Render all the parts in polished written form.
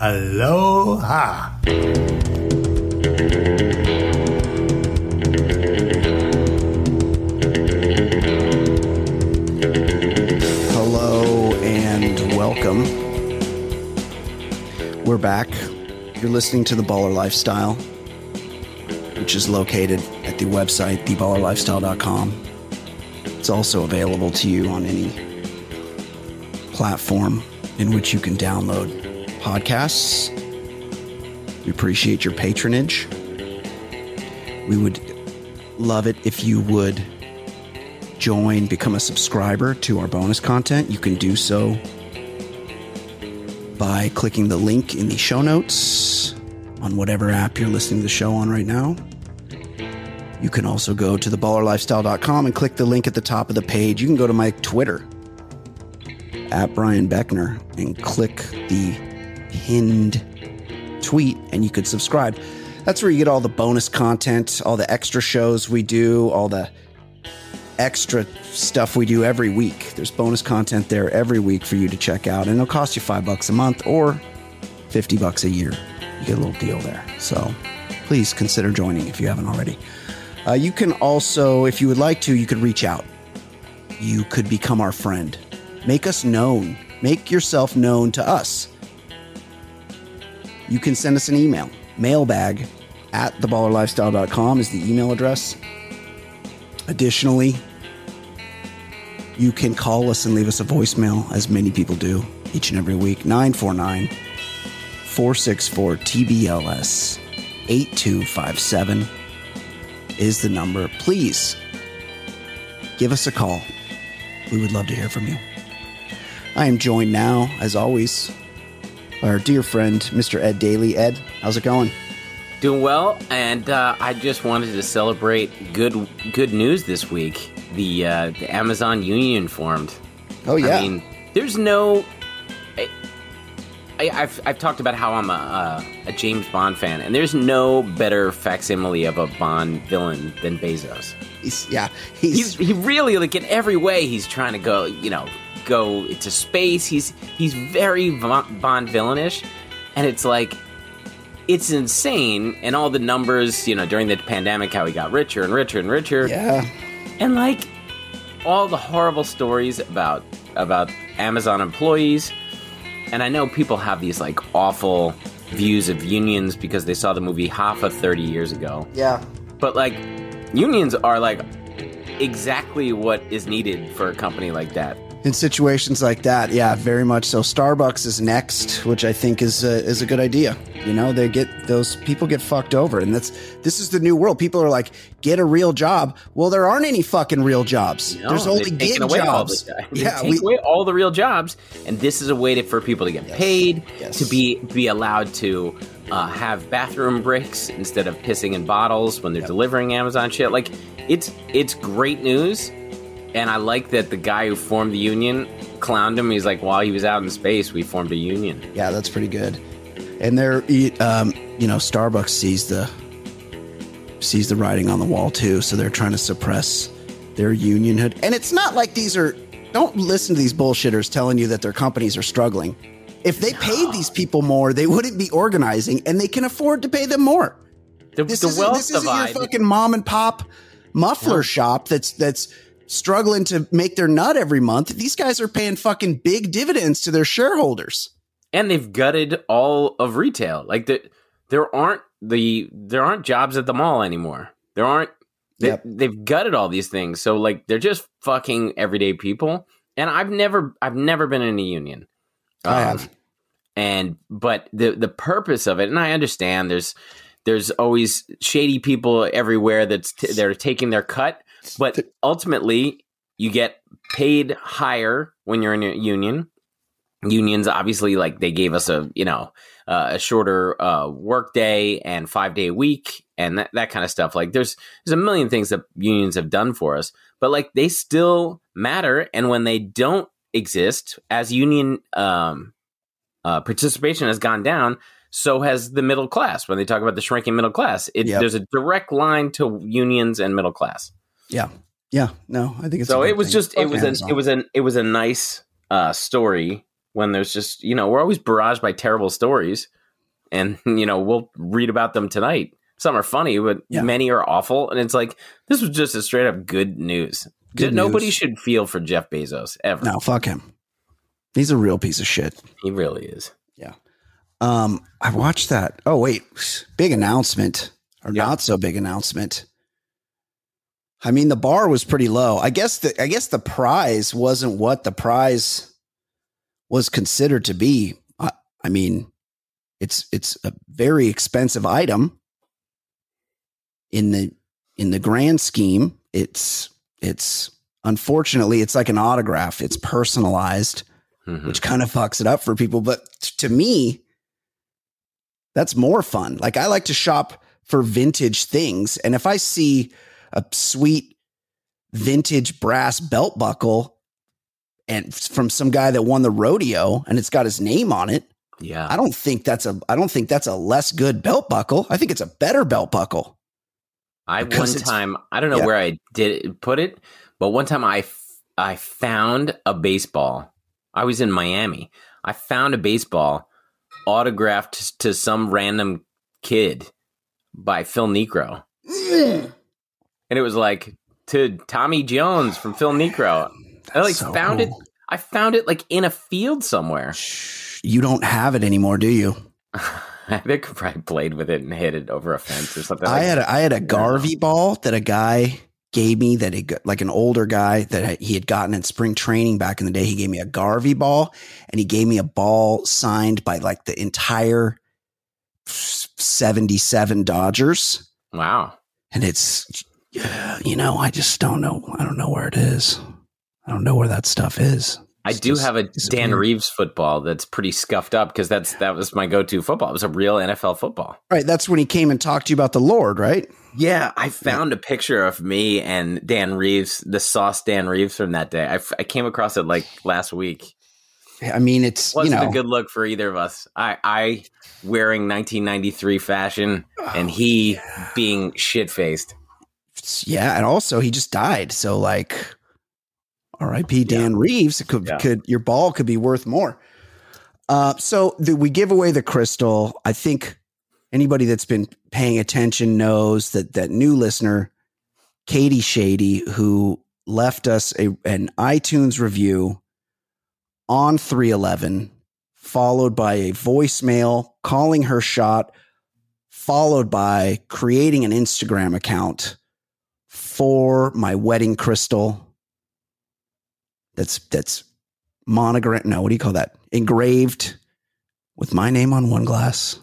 Aloha. Hello and welcome. We're back. You're listening to The Baller Lifestyle, which is located at the website, theballerlifestyle.com. It's also available to you on any platform in which you can download podcasts. We appreciate your patronage. We would love it if you would become a subscriber to our bonus content. You can do so by clicking the link in the show notes on whatever app you're listening to the show on right now. You can also go to theballerlifestyle.com and click the link at the top of the page. You can go to my Twitter, at Brian Beckner, and click the pinned tweet, and you could subscribe. That's where you get all the bonus content, all the extra shows we do, all the extra stuff we do every week. There's bonus content there every week for you to check out, and it'll cost you $5 a month or $50 a year. You get a little deal there. So please consider joining if you haven't already. You can also, if you would like to, you could reach out. You could become our friend. Make us known. Make yourself known to us. You can send us an email. Mailbag at theballerlifestyle.com is the email address. Additionally, you can call us and leave us a voicemail, as many people do each and every week. 949-464-TBLS 8257 is the number. Please give us a call. We would love to hear from you. I am joined now, as always, by our dear friend, Mr. Ed Daly. Ed, how's it going? Doing well, and I just wanted to celebrate good news this week. The Amazon union formed. Oh yeah. I mean, there's no. I've talked about how I'm a James Bond fan, and there's no better facsimile of a Bond villain than Bezos. He really, like, in every way, he's trying to go to space. He's very Bond villainish, and it's like, it's insane. And all the numbers, during the pandemic, how he got richer and richer and richer. Yeah. And like all the horrible stories about Amazon employees. And I know people have these like awful views of unions because they saw the movie Hoffa 30 years ago. Yeah. But like, unions are like exactly what is needed for a company like that. In situations like that, yeah, very much so. Starbucks is next, which I think is a good idea. Those people get fucked over, and this is the new world. People are like, get a real job. Well, there aren't any fucking real jobs. No, there's only gig jobs. They take away all the real jobs, and this is a way for people to get paid, to be allowed to have bathroom breaks instead of pissing in bottles when they're delivering Amazon shit. Like, it's great news. And I like that the guy who formed the union clowned him. He's like, while he was out in space, we formed a union. Yeah, that's pretty good. And they're, Starbucks sees the writing on the wall too. So they're trying to suppress their unionhood. And it's not like don't listen to these bullshitters telling you that their companies are struggling. If they paid these people more, they wouldn't be organizing, and they can afford to pay them more. This isn't your fucking mom and pop muffler shop that's struggling to make their nut every month. These guys are paying fucking big dividends to their shareholders. And they've gutted all of retail. Like, there aren't jobs at the mall anymore. They've gutted all these things. So like, they're just fucking everyday people. And I've never been in a union. I have. But the purpose of it, and I understand there's always shady people everywhere they're taking their cut. But ultimately, you get paid higher when you're in a union. Unions, obviously, like, they gave us a shorter work day and 5-day week and that kind of stuff. Like, there's a million things that unions have done for us, but like, they still matter. And when they don't exist, as union participation has gone down, so has the middle class. When they talk about the shrinking middle class, there's a direct line to unions and middle class. Yeah. No, I think it's so. It was just it was a nice story when there's just, we're always barraged by terrible stories, and, we'll read about them tonight. Some are funny, but many are awful. And it's like, this was just a straight up good news. Nobody should feel for Jeff Bezos ever. No, fuck him. He's a real piece of shit. He really is. Yeah. I watched that. Oh, wait. Big announcement or not so big announcement. I mean, the bar was pretty low. I guess the prize wasn't what the prize was considered to be. I mean, it's a very expensive item in the grand scheme. It's unfortunately, it's like an autograph. It's personalized, which kind of fucks it up for people. But to me, that's more fun. Like, I like to shop for vintage things. And if I see a sweet vintage brass belt buckle and from some guy that won the rodeo and it's got his name on it, I don't think that's a less good belt buckle. I think it's a better belt buckle. I don't know where I did put it, but one time I found a baseball. I was in Miami. I found a baseball autographed to some random kid by Phil Necro. And it was like, to Tommy Jones from Phil Necro. I found it like in a field somewhere. You don't have it anymore, do you? I think I probably played with it and hit it over a fence or something. I had a Garvey ball that a guy gave me, like an older guy that he had gotten in spring training back in the day. He gave me a Garvey ball, and he gave me a ball signed by like the entire 77 Dodgers. Wow. And it's, I just don't know. I don't know where it is. I don't know where that stuff is. I do have a Dan Reeves football that's pretty scuffed up because that was my go-to football. It was a real NFL football. Right. That's when he came and talked to you about the Lord, right? Yeah. I found a picture of me and Dan Reeves, the sauce Dan Reeves from that day. I came across it like last week. I mean, it wasn't a good look for either of us. I wearing 1993 fashion and he being shit-faced. Yeah. And also he just died. So like, R.I.P. Dan Reeves. Could your ball could be worth more. So we give away the crystal. I think anybody that's been paying attention knows that new listener, Katie Shady, who left us an iTunes review on 311, followed by a voicemail calling her shot, followed by creating an Instagram account for my wedding crystal. That's monogram. No, what do you call that? Engraved with my name on one glass.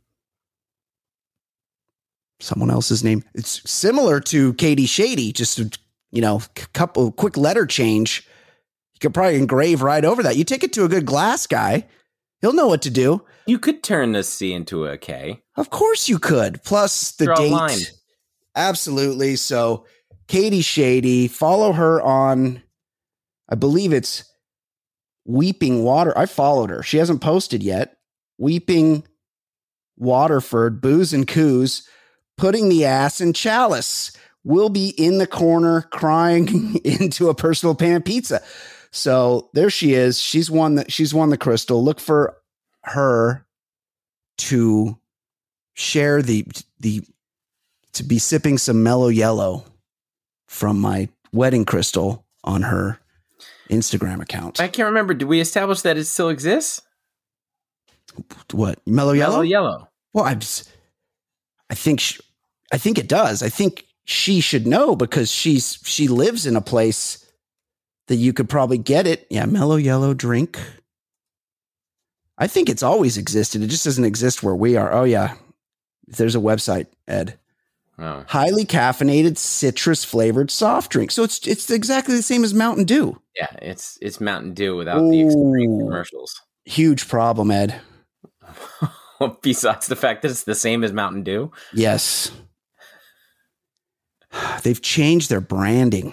Someone else's name. It's similar to Katie Shady, just couple quick letter change. You could probably engrave right over that. You take it to a good glass guy, he'll know what to do. You could turn the C into a K. Of course you could. Plus the Draw date. a line. Absolutely. So Katie Shady, follow her on, I believe it's Weeping Water. I followed her. She hasn't posted yet. Weeping Waterford, Booze and Coos, putting the ass in chalice. Will be in the corner crying into a personal pan pizza. So there she is. She's won the crystal. Look for her to share to be sipping some Mellow Yellow from my wedding crystal on her Instagram account. I can't remember. Did we establish that it still exists? What? Mellow Yellow? Mellow Yellow. Well, I think it does. I think she should know because she lives in a place that you could probably get it. Yeah, Mellow Yellow drink. I think it's always existed. It just doesn't exist where we are. Oh yeah. There's a website, Ed. Oh. Highly caffeinated citrus flavored soft drink. So it's exactly the same as Mountain Dew. Yeah, it's Mountain Dew without the extreme commercials. Huge problem, Ed. Besides the fact that it's the same as Mountain Dew? Yes. They've changed their branding.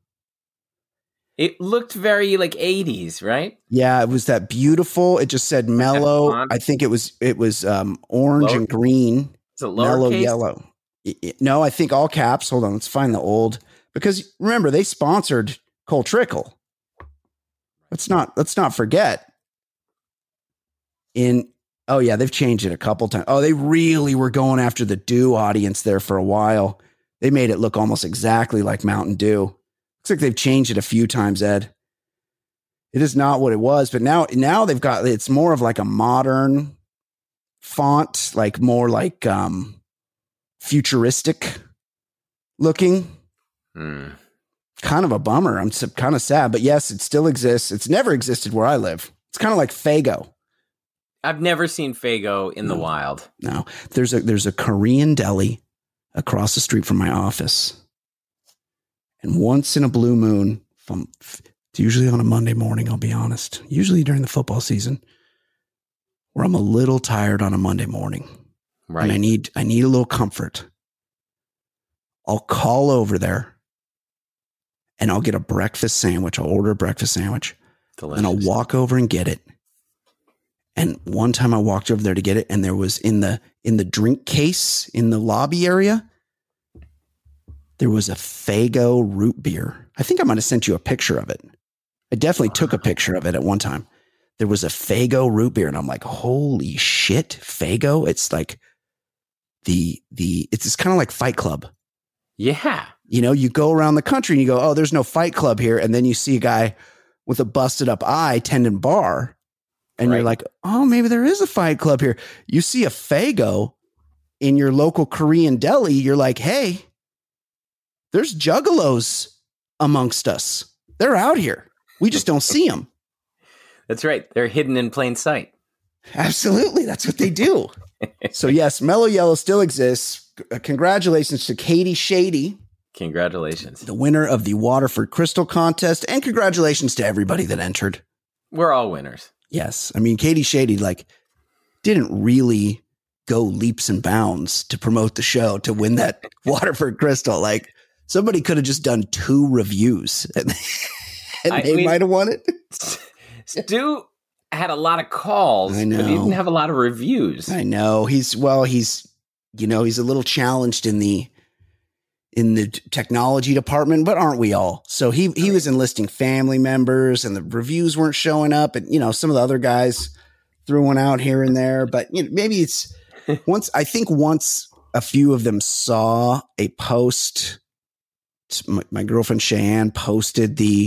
It looked very like 80s, right? Yeah, it was that beautiful. It just said mellow. I think it was orange and green. Is it Mellow lowercase? Yellow. No, I think all caps. Hold on, let's find the old. Because remember, they sponsored Cole Trickle. Let's not forget. in oh yeah, they've changed it a couple times. Oh, they really were going after the Dew audience there for a while. They made it look almost exactly like Mountain Dew. Looks like they've changed it a few times, Ed. It is not what it was, but now they've got, it's more of like a modern font, like more like futuristic looking. Kind of a bummer. I'm kind of sad, but yes, it still exists. It's never existed where I live. It's kind of like Faygo. I've never seen Faygo in the wild. No, there's a Korean deli across the street from my office. And once in a blue moon, it's usually on a Monday morning, I'll be honest, usually during the football season, where I'm a little tired on a Monday morning. Right. And I need a little comfort. I'll call over there and I'll get a breakfast sandwich. I'll order a breakfast sandwich. Delicious. And I'll walk over and get it. And one time I walked over there to get it, and there was in the drink case in the lobby area, there was a Faygo root beer. I think I might have sent you a picture of it. I definitely took a picture of it at one time. There was a Faygo root beer, and I'm like, holy shit, Faygo. It's like it's kind of like Fight Club. Yeah. You know, you go around the country and you go, oh, there's no Fight Club here. And then you see a guy with a busted up eye tending bar. And You're like, oh, maybe there is a Fight Club here. You see a Faygo in your local Korean deli. You're like, hey, there's juggalos amongst us. They're out here. We just don't see them. That's right. They're hidden in plain sight. Absolutely. That's what they do. So, yes, Mellow Yellow still exists. Congratulations to Katie Shady. Congratulations. The winner of the Waterford Crystal Contest. And congratulations to everybody that entered. We're all winners. Yes. I mean, Katie Shady, didn't really go leaps and bounds to promote the show to win that Waterford Crystal. Somebody could have just done 2 reviews and they might have won it. Stu had a lot of calls, I know. But he didn't have a lot of reviews. I know. He's a little challenged in the technology department, but aren't we all? So he was enlisting family members, and the reviews weren't showing up, and some of the other guys threw one out here and there, but maybe it's once a few of them saw a post. My girlfriend Cheyenne posted the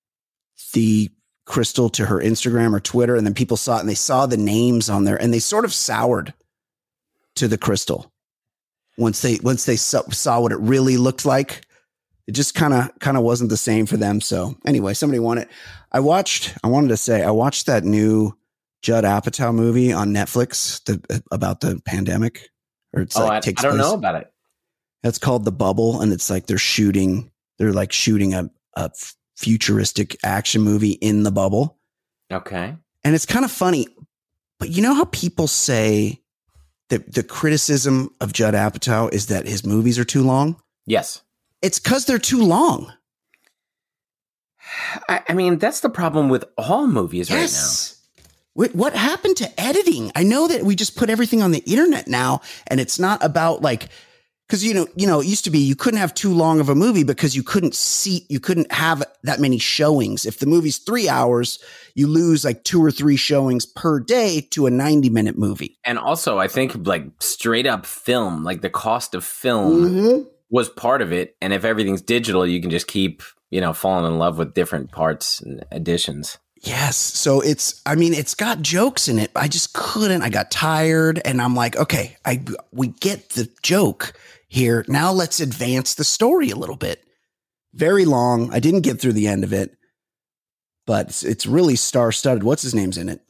crystal to her Instagram or Twitter, and then people saw it and they saw the names on there, and they sort of soured to the crystal. Once they saw what it really looked like, it just kind of wasn't the same for them. So anyway, somebody won it. I watched that new Judd Apatow movie on Netflix about the pandemic. Or it's I don't know about it. It's called The Bubble, and it's like they're shooting a futuristic action movie in the bubble. Okay. And it's kind of funny, but you know how people say that the criticism of Judd Apatow is that his movies are too long? Yes. It's because they're too long. I mean, that's the problem with all movies right now. What happened to editing? I know that we just put everything on the internet now, and it's not about because it used to be you couldn't have too long of a movie because you couldn't have that many showings. If the movie's 3 hours, you lose 2 or 3 showings per day to a 90-minute movie. And also, I think straight up film, the cost of film was part of it. And if everything's digital, you can just keep, falling in love with different parts and additions. Yes. So it's got jokes in it. I just couldn't. I got tired, and I'm like, okay, we get the joke here. Now let's advance the story a little bit. Very long. I didn't get through the end of it, but it's really star-studded. What's his name's in it?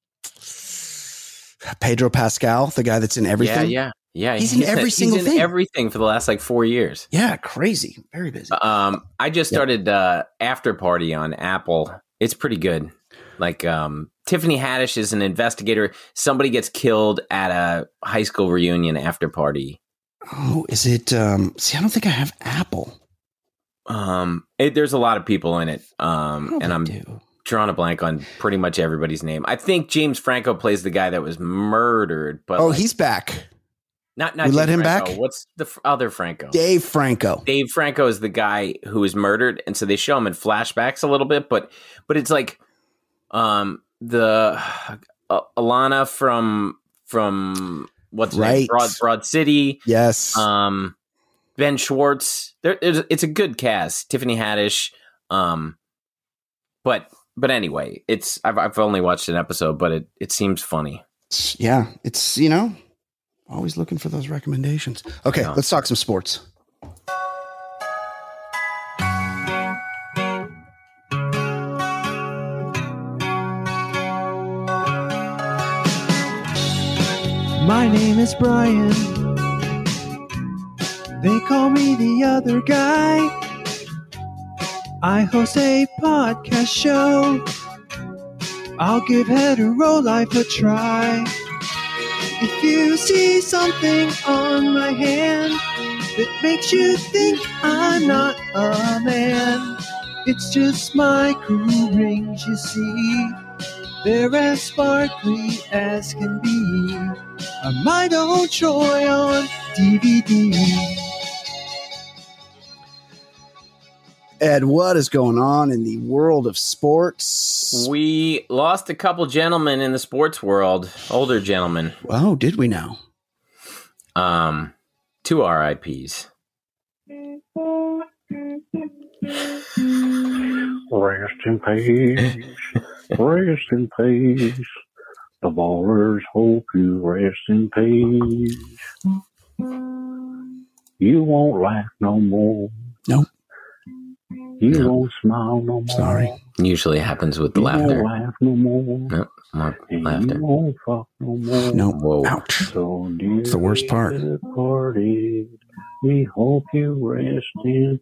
Pedro Pascal, the guy that's in everything. Yeah. He's in every single thing. Everything for the last 4 years. Yeah, crazy. Very busy. I just started After Party on Apple. It's pretty good. Tiffany Haddish is an investigator. Somebody gets killed at a high school reunion after party. Oh, is it? I don't think I have Apple. There's a lot of people in it. And I'm drawing a blank on pretty much everybody's name. I think James Franco plays the guy that was murdered. But he's back. Not we let him Franco. back. What's the other Franco? Dave Franco. Dave Franco is the guy who was murdered, and so they show him in flashbacks a little bit, but it's Alana from what's her name? Broad City. Yes. Ben Schwartz. It's a good cast. Tiffany Haddish. But anyway, I've only watched an episode, but it seems funny. Yeah, it's always looking for those recommendations. Okay, yeah. Let's talk some sports. My name is Brian. They call me the other guy. I host a podcast show. I'll give hetero life a try. If you see something on my hand that makes you think I'm not a man, it's just my cool rings, you see. They're as sparkly as can be. A my old Troy on DVD. Ed, what is going on in the world of sports? We lost a couple gentlemen in the sports world, older gentlemen. Oh, did we now? 2 RIPs. Rest in peace. Rest in peace. The Ballers hope you rest in peace. You won't laugh no more. Nope. You won't smile no more. Sorry. Usually happens with the laughter. You won't laugh no more. Nope. More and laughter. You won't fuck no more. Nope. Whoa. Ouch. So it's the worst part. Party, we hope you rest in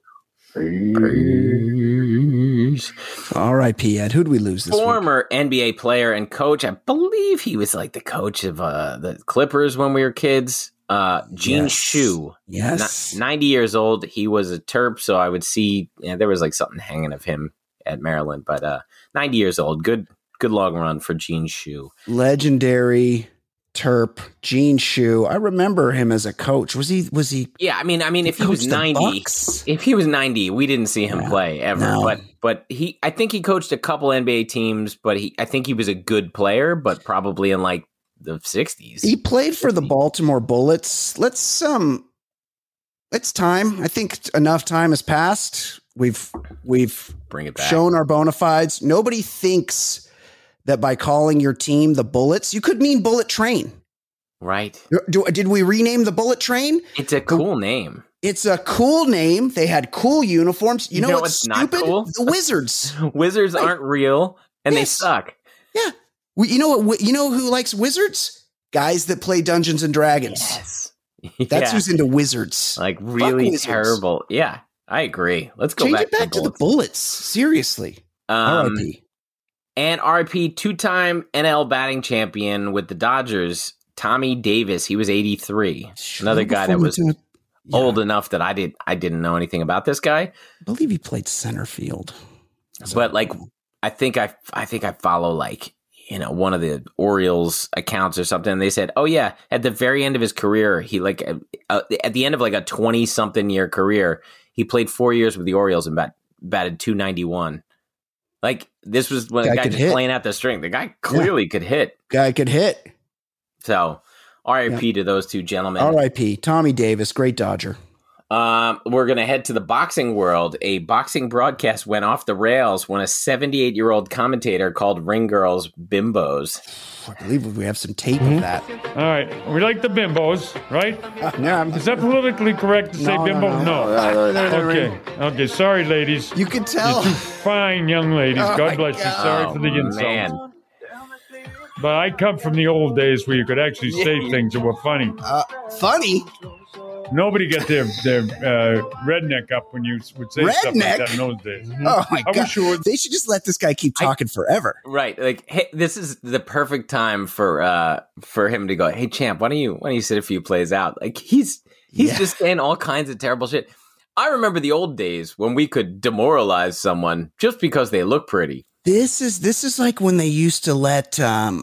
peace. R.I.P. Ed. Who'd we lose this Former week? NBA player and coach. I believe he was like the coach of the Clippers when we were kids. Gene Shue. Yes. 90 years old. He was a Terp, so I would see there was like something hanging of him at Maryland, but 90 years old. Good long run for Gene Shue. Legendary Terp, Gene Shue. I remember him as a coach. Was he Yeah, I mean if he was 90, we didn't see him play ever. No. But I think he coached a couple NBA teams, but I think he was a good player, but probably in like the 60s. He played for the Baltimore Bullets. It's time. I think enough time has passed. We've bring it back. Shown our bona fides. Nobody thinks that by calling your team the Bullets, you could mean Bullet Train. Right. Did we rename the Bullet Train? It's a cool name. It's a cool name. They had cool uniforms. You know what's stupid? Not cool? The Wizards. Wizards aren't real, and they suck. Yeah. You know who likes Wizards? Guys that play Dungeons and Dragons. Yes. That's who's into Wizards. Like really terrible. Yeah, I agree. Let's go back to the Bullets. Seriously. R.I.P. And R.I.P. 2-time NL batting champion with the Dodgers, Tommy Davis. He was 83. Another guy that was old enough that I didn't know anything about this guy. I believe he played center field. But like, I think I follow like, one of the Orioles accounts or something. And they said, oh yeah, at the very end of his career, he like at the end of like a 20-something year career, he played 4 years with the Orioles and batted .291. Like this was when the guy just playing out the string. The guy clearly could hit. So R.I.P. to those two gentlemen. R.I.P. Tommy Davis, great Dodger. We're going to head to the boxing world. A boxing broadcast went off the rails when a 78-year-old commentator called ring girls bimbos. I believe we have some tape of that. All right. We like the bimbos, right? Is that politically correct to say bimbo? No. Okay. Sorry, ladies. You can tell. You're two fine young ladies. God bless you. Sorry for the insult. Man. But I come from the old days where you could actually say things that were funny. Funny? Nobody got their redneck up when you would say stuff like that in those days. Oh my God! They should just let this guy keep talking forever. Right? Like, hey, this is the perfect time for him to go. Hey, champ, why don't you sit a few plays out? Like he's just saying all kinds of terrible shit. I remember the old days when we could demoralize someone just because they look pretty. This is like when they used to let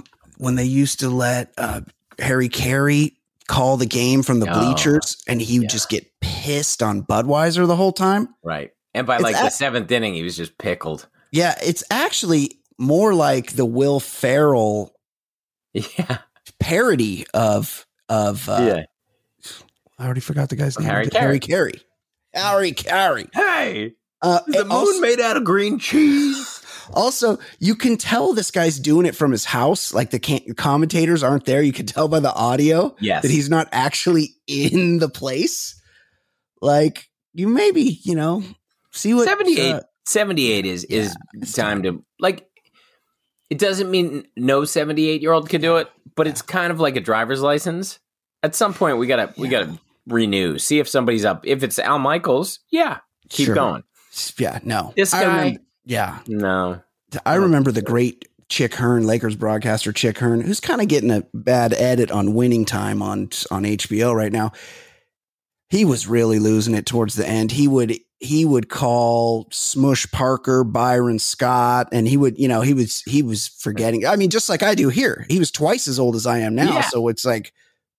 Harry Carey call the game from the bleachers, and he would just get pissed on Budweiser the whole time. Right. And by the seventh inning, he was just pickled. Yeah, it's actually more like the Will Ferrell Yeah. parody of Yeah. I already forgot the guy's name. Harry Harry Carey. Harry Carey. Hey, Is the moon made out of green cheese? Also, you can tell this guy's doing it from his house. Like the commentators aren't there. You can tell by the audio Yes. that he's not actually in the place. Like you maybe, see what 78 is time to like. It doesn't mean no 78-year-old can do it, but it's kind of like a driver's license. At some point, we gotta renew. See if somebody's up. If it's Al Michaels, keep going. Yeah, no. This guy, no. No. I remember the great Chick Hearn, Lakers broadcaster Chick Hearn, who's kind of getting a bad edit on Winning Time on HBO right now. He was really losing it towards the end. He would call Smush Parker, Byron Scott, and he was forgetting. I mean, just like I do here. He was twice as old as I am now, so it's like,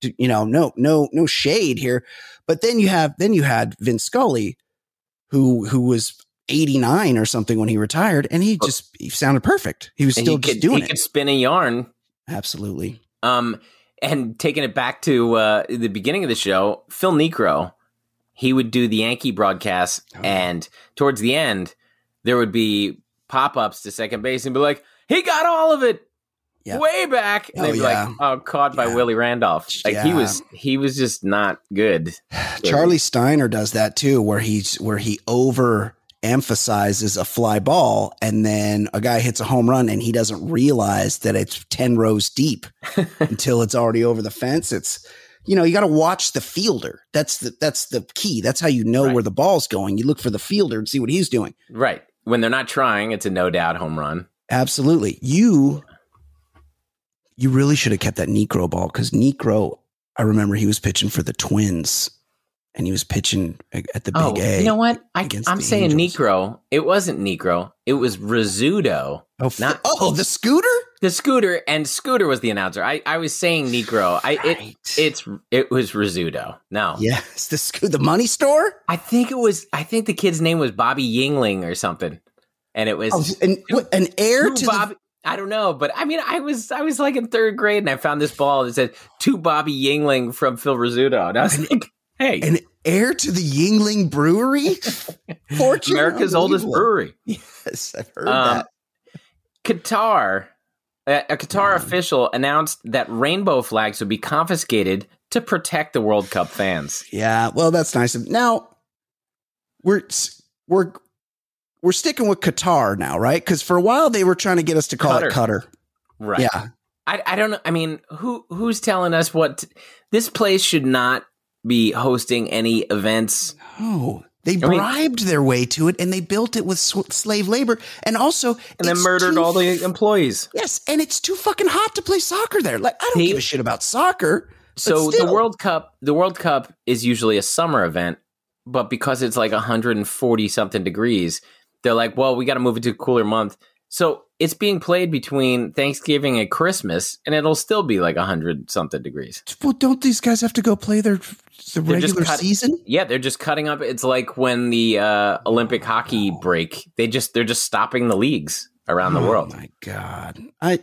no shade here. But then you had Vince Scully, who was 89 or something when he retired, and he sounded perfect. He was still just doing it. He could spin a yarn. Absolutely. And taking it back to the beginning of the show, Phil Niekro, he would do the Yankee broadcast, and towards the end, there would be pop-ups to second base and be like, he got all of it way back. And they'd be like, caught by Willie Randolph. Like he was just not good. Charlie Steiner does that too, where he overemphasizes a fly ball, and then a guy hits a home run and he doesn't realize that it's 10 rows deep until it's already over the fence. It's, you got to watch the fielder. That's the key. That's how you know where the ball's going. You look for the fielder and see what he's doing. Right. When they're not trying, it's a no doubt home run. Absolutely. You really should have kept that Niekro ball, because Niekro, I remember he was pitching for the Twins. And he was pitching at the Big A. You know what? I'm saying Angels. Niekro. It wasn't Niekro. It was Rizzuto. The Scooter? The Scooter. And Scooter was the announcer. I was saying Niekro. It was Rizzuto. No. Yes. The money store? I think the kid's name was Bobby Yingling or something. And it was an heir to Bobby. I don't know, but I mean, I was like in third grade, and I found this ball that said to Bobby Yingling from Phil Rizzuto. And I was like, hey, an heir to the Yingling Brewery? Fortune, America's oldest brewery. Yes, I've heard that. Qatar, a Qatar official announced that rainbow flags would be confiscated to protect the World Cup fans. Yeah, well, that's nice. Now we're sticking with Qatar now, right? Because for a while they were trying to get us to call it Qatar. Right. Yeah. I don't know. I mean, who's telling us what this place should not be hosting any events? Oh, they bribed their way to it, and they built it with slave labor, and also then murdered all the employees. Yes, and it's too fucking hot to play soccer there. Like, I don't give a shit about soccer. So the World Cup is usually a summer event, but because it's like 140 something degrees, they're like, well, we got to move it to a cooler month. So it's being played between Thanksgiving and Christmas, and it'll still be like 100 something degrees. Well, don't these guys have to go play the regular season? Yeah, they're just cutting up. It's like when the Olympic hockey break. They're just stopping the leagues around the world. Oh my God!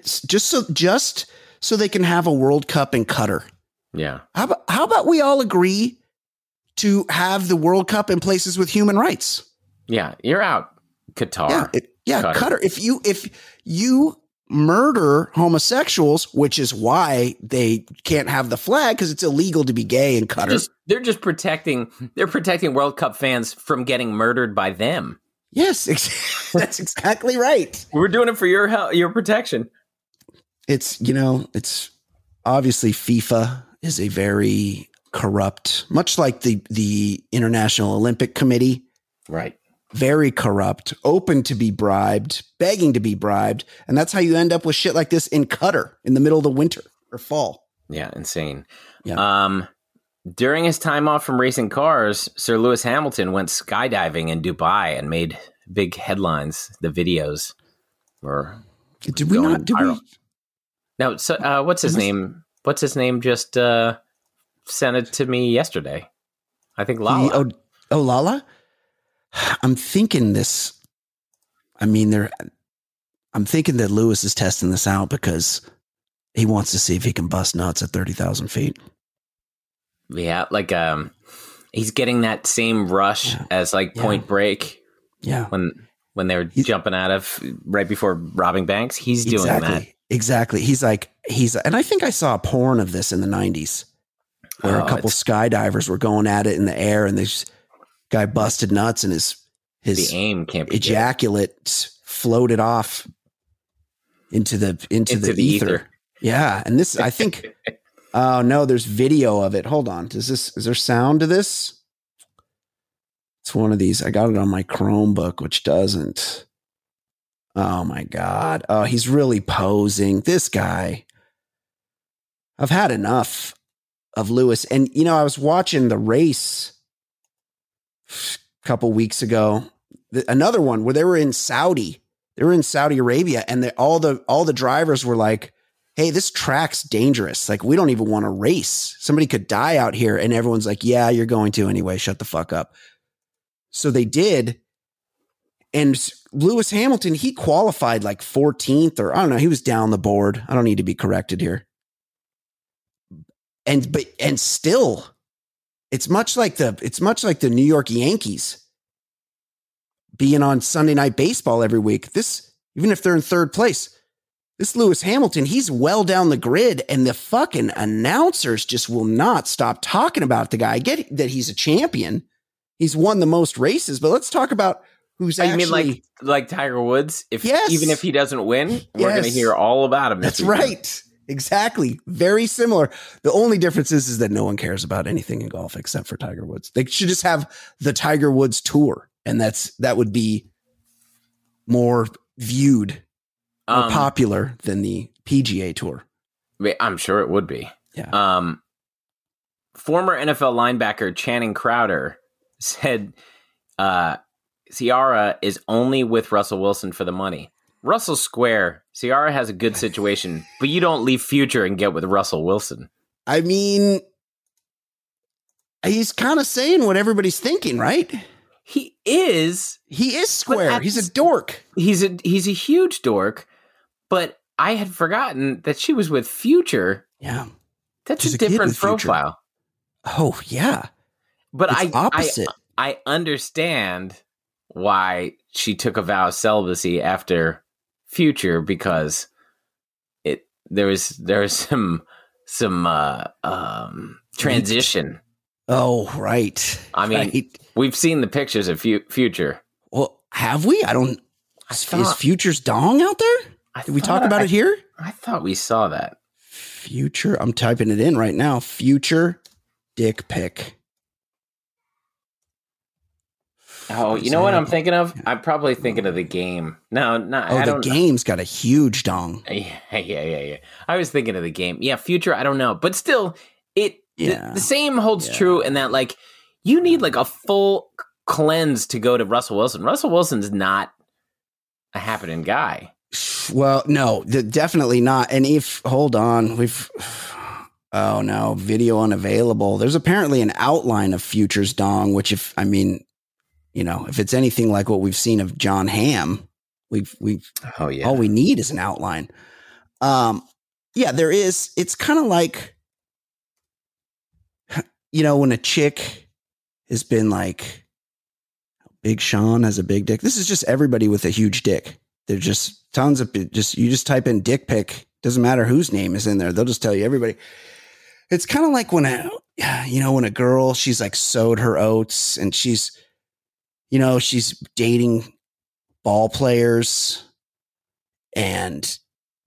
Just so they can have a World Cup in Qatar. Yeah. How about we all agree to have the World Cup in places with human rights? Yeah, you're out, Qatar. Qatar. If you murder homosexuals, which is why they can't have the flag, because it's illegal to be gay in Qatar. They're protecting World Cup fans from getting murdered by them. Yes, that's exactly right. We're doing it for your protection. It's obviously FIFA is a very corrupt, much like the International Olympic Committee. Right. Very corrupt, open to be bribed, begging to be bribed. And that's how you end up with shit like this in Qatar in the middle of the winter or fall. Yeah, insane. Yeah. During his time off from racing cars, Sir Lewis Hamilton went skydiving in Dubai and made big headlines. The videos were viral. No, so what's his name? What's his name? Just sent it to me yesterday. I think Lala. Lala? I'm thinking this. I mean, I'm thinking that Lewis is testing this out because He wants to see if he can bust nuts at 30,000 feet. Yeah, like he's getting that same rush as like Point Break. Yeah, when they're jumping out of right before robbing banks, he's doing that. Exactly. He's and I think I saw a porn of this in the 90s where a couple skydivers were going at it in the air, and this guy busted nuts, and his the aim can't be ejaculate floated off into the ether. Yeah, and this I think. Oh no, there's video of it. Hold on. Is there sound to this? It's one of these. I got it on my Chromebook, which doesn't. Oh my God. Oh, he's really posing. This guy. I've had enough of Lewis. And I was watching the race a couple weeks ago. Another one where they were in Saudi. They were in Saudi Arabia, and all the drivers were like, hey, this track's dangerous. Like, we don't even want to race. Somebody could die out here. And everyone's like, yeah, you're going to anyway. Shut the fuck up. So they did. And Lewis Hamilton, he qualified like 14th, or I don't know. He was down the board. I don't need to be corrected here. And still, it's much like the New York Yankees being on Sunday Night Baseball every week. Even if they're in third place, this Lewis Hamilton, he's well down the grid, and the fucking announcers just will not stop talking about the guy. I get that he's a champion. He's won the most races, but let's talk about who's actually... You mean like Tiger Woods? Even if he doesn't win, we're going to hear all about him. That's right. Exactly. Very similar. The only difference is that no one cares about anything in golf except for Tiger Woods. They should just have the Tiger Woods Tour, and that would be more viewed, more popular than the PGA Tour. I'm sure it would be. Yeah. Former NFL linebacker Channing Crowder said Ciara is only with Russell Wilson for the money. Russell's square. Ciara has a good situation, but you don't leave Future and get with Russell Wilson. I mean, he's kind of saying what everybody's thinking, right? He is. He is square. He's a dork. He's a huge dork, but I had forgotten that she was with Future. Yeah. That's a different profile. Oh, yeah. But it's opposite. I understand why she took a vow of celibacy after Future, because there was some transition. Oh, right. I mean, we've seen the pictures of Future. Well, have we? Is Future's dong out there? Did we talk about it here? I thought we saw that. Future. I'm typing it in right now. Future dick pic. Oh, you know what I'm thinking of? I'm probably thinking of The Game. No, I don't. The Game's got a huge dong. Yeah. I was thinking of The Game. Yeah, Future, I don't know. But still, the same holds true in that, like, you need like a full cleanse to go to Russell Wilson. Russell Wilson's not a happening guy. Well, no, definitely not. And hold on, oh no, video unavailable. There's apparently an outline of Future's dong, which if it's anything like what we've seen of John Hamm, all we need is an outline. There is. It's kind of like, when a chick has been like, Big Sean has a big dick. This is just everybody with a huge dick. There's just tons of you just type in dick pic. Doesn't matter whose name is in there. They'll just tell you everybody. It's kind of like when a girl, she's like sowed her oats and she's dating ball players and,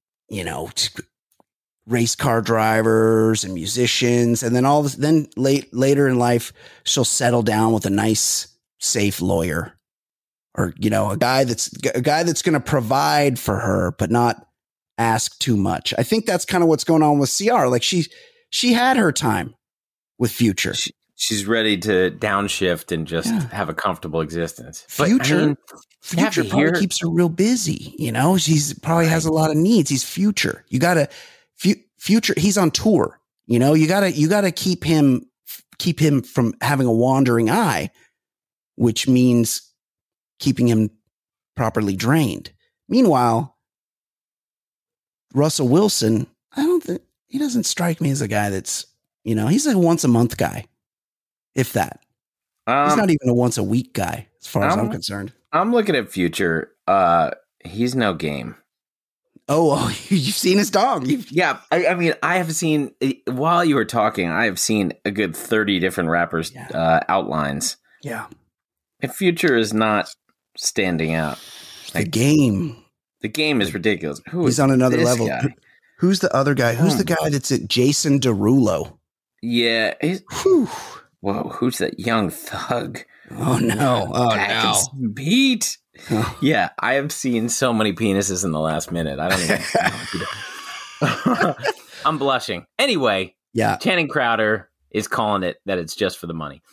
race car drivers and musicians. And then later in life, she'll settle down with a nice, safe lawyer or, a guy that's going to provide for her, but not ask too much. I think that's kind of what's going on with Ciara. Like she had her time with Future. She's ready to downshift and just have a comfortable existence. Future probably keeps her real busy. She's probably has a lot of needs. He's Future. You got to Future. He's on tour. You got to keep him from having a wandering eye, which means keeping him properly drained. Meanwhile, Russell Wilson, I don't think he doesn't strike me as a guy that's, he's a once a month guy, if that. He's not even a once a week guy, as far as I'm concerned. I'm looking at Future. He's no game. Oh, you've seen his dog. Yeah. I mean, I have seen, while you were talking, I have seen a good 30 different rappers' outlines. Yeah. And Future is not standing out. The game is ridiculous. He's on another level. Guy? Who's the other guy? Who's the guy that's at Jason Derulo? Yeah. Whoa, who's that young thug? Oh, no. Beat. Oh. Yeah, I have seen so many penises in the last minute. I don't even I'm blushing. Anyway, Channing Crowder is calling it that it's just for the money.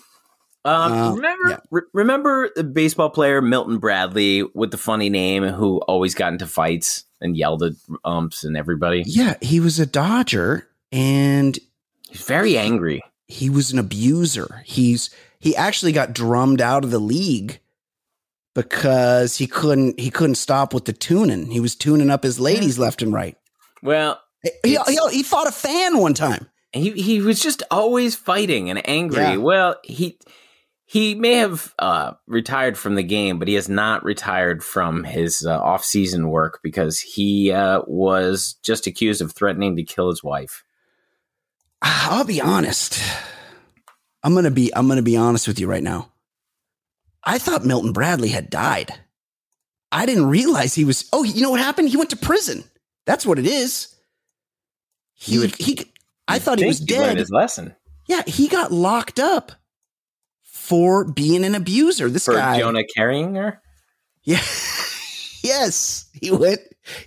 Remember the baseball player Milton Bradley with the funny name who always got into fights and yelled at umps and everybody? Yeah, he was a Dodger and he's very angry. He was an abuser. He actually got drummed out of the league because he couldn't stop with the tuning. He was tuning up his ladies left and right. Well, he fought a fan one time. He was just always fighting and angry. Yeah. Well, he may have retired from the game, but he has not retired from his off-season work because he was just accused of threatening to kill his wife. I'll be honest. I'm gonna be honest with you right now. I thought Milton Bradley had died. I didn't realize he was. Oh, you know what happened? He went to prison. That's what it is. I thought he was dead. Learned his lesson. Yeah, he got locked up for being an abuser. This guy, Jonah carrying her. Yeah, yes, he went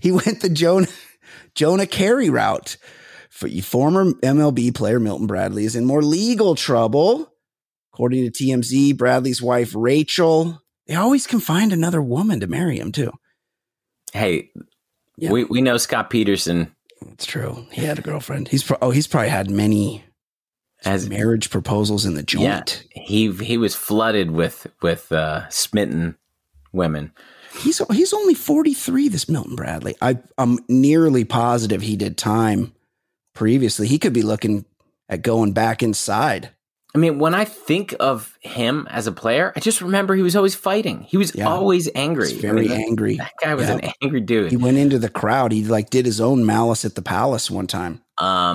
the Jonah Carey route. Former MLB player Milton Bradley is in more legal trouble. According to TMZ, Bradley's wife, Rachel, they always can find another woman to marry him, too. Hey, we know Scott Peterson. It's true. He had a girlfriend. He's probably had many marriage proposals in the joint. Yeah, he was flooded with smitten women. He's only 43, this Milton Bradley. I'm nearly positive he did time previously. He could be looking at going back inside. I mean, when I think of him as a player, I just remember he was always fighting. He was always angry. He's very angry. That guy was an angry dude. He went into the crowd. He did his own Malice at the Palace one time.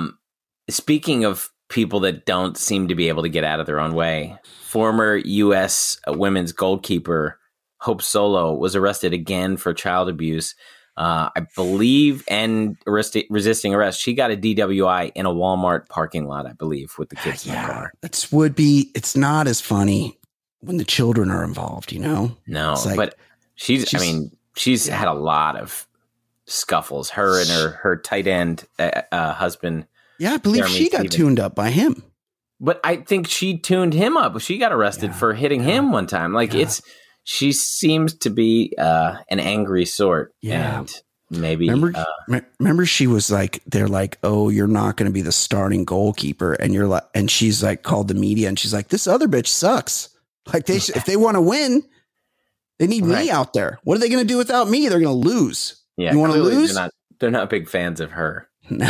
Speaking of people that don't seem to be able to get out of their own way, former U.S. women's goalkeeper Hope Solo was arrested again for child abuse. I believe, and resisting arrest. She got a DWI in a Walmart parking lot, I believe, with the kids in the car. It's not as funny when the children are involved, No, but she's had a lot of scuffles. Her and her tight end husband. Yeah, I believe Jeremy she got tuned up by him. But I think she tuned him up. She got arrested for hitting him one time. She seems to be an angry sort. Yeah. And maybe. Remember she was like, they're like, oh, you're not going to be the starting goalkeeper. And you're like, and she's like, called the media and she's like, this other bitch sucks. Like if they want to win, they need me out there. What are they going to do without me? They're going to lose. Yeah. You want to lose? They're not big fans of her. No,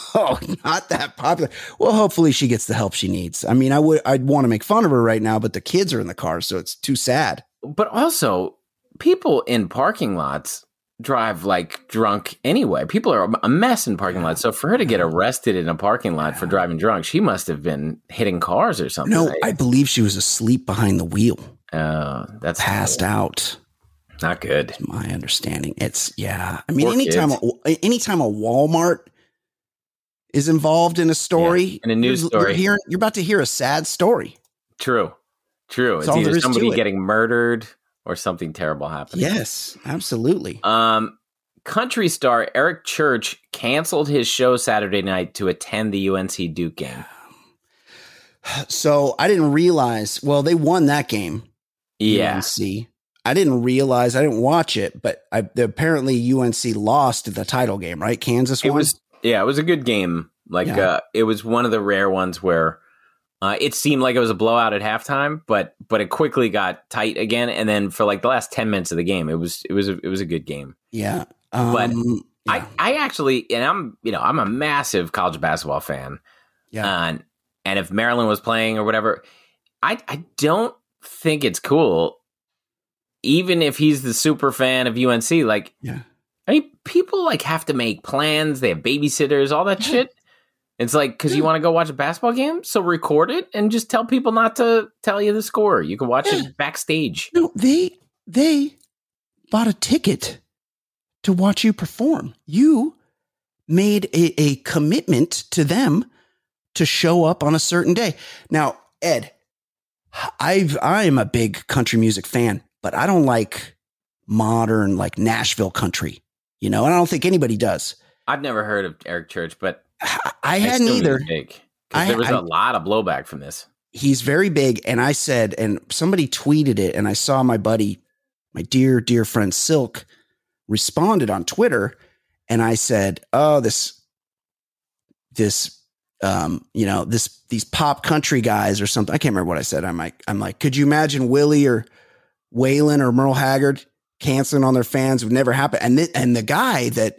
not that popular. Well, hopefully she gets the help she needs. I mean, I'd want to make fun of her right now, but the kids are in the car, so it's too sad. But also, people in parking lots drive like drunk anyway. People are a mess in parking lots. So for her to get arrested in a parking lot for driving drunk, she must have been hitting cars or something. No, I believe she was asleep behind the wheel. That's passed out. Not good. That's my understanding. I mean, anytime a Walmart is involved in a story, in a news story, you're about to hear a sad story. True. It's either somebody getting murdered or something terrible happening. Yes, absolutely. Country star Eric Church canceled his show Saturday night to attend the UNC Duke game. So I didn't realize. Well, they won that game. Yeah. UNC. I didn't realize. I didn't watch it, but apparently UNC lost the title game. Right? Kansas won. It was a good game. It was one of the rare ones where. It seemed like it was a blowout at halftime, but it quickly got tight again. And then for the last 10 minutes of the game, it was a good game. Yeah. But Yeah. I actually, and I'm a massive college basketball fan. Yeah. And if Maryland was playing or whatever, I don't think it's cool. Even if he's the super fan of UNC, like, yeah. I mean, people like have to make plans. They have babysitters, all that shit. It's like, because you want to go watch a basketball game, so record it and just tell people not to tell you the score. You can watch it backstage. No, they bought a ticket to watch you perform. You made a commitment to them to show up on a certain day. Now, Ed, I am a big country music fan, but I don't like modern, like Nashville country, and I don't think anybody does. I've never heard of Eric Church, but I hadn't either. There was a lot of blowback from this. He's very big. And I said, and somebody tweeted it, and I saw my buddy, my dear, dear friend Silk, responded on Twitter. And I said, oh, these pop country guys or something. I can't remember what I said. I'm like, could you imagine Willie or Waylon or Merle Haggard canceling on their fans? Would never happen. And the guy that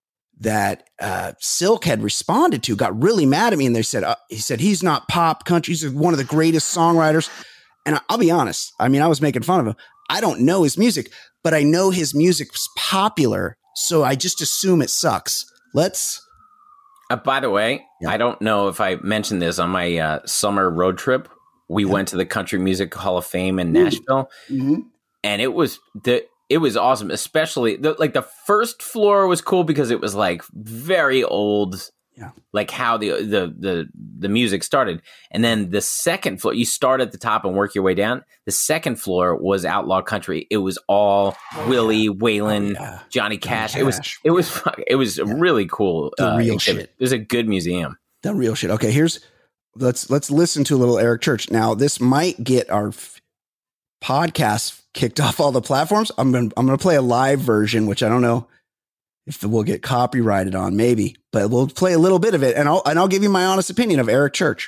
Silk had responded to got really mad at me, and he said he's not pop country. He's one of the greatest songwriters. And I'll be honest. I mean, I was making fun of him. I don't know his music, but I know his music's popular, so I just assume it sucks. By the way, I don't know if I mentioned this on my summer road trip. We went to the Country Music Hall of Fame in Nashville, and it was awesome. Especially the first floor was cool because it was like very old, like how the music started. And then the second floor, you start at the top and work your way down. The second floor was outlaw country. It was all Willie, Waylon, Johnny Cash. It was really cool. The real shit. It was a good museum. The real shit. Okay, let's listen to a little Eric Church. Now, this might get our podcast kicked off all the platforms. I'm gonna play a live version, which I don't know if we'll get copyrighted on, maybe, but we'll play a little bit of it, and I'll give you my honest opinion of Eric Church.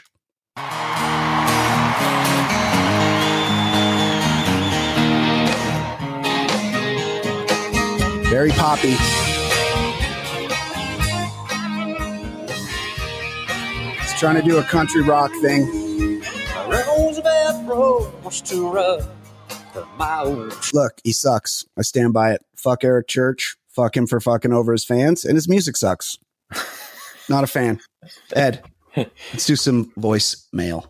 Very poppy. He's trying to do a country rock thing. Look, he sucks. I stand by it. Fuck Eric Church. Fuck him for fucking over his fans, and his music sucks. Not a fan. Ed, let's do some voicemail.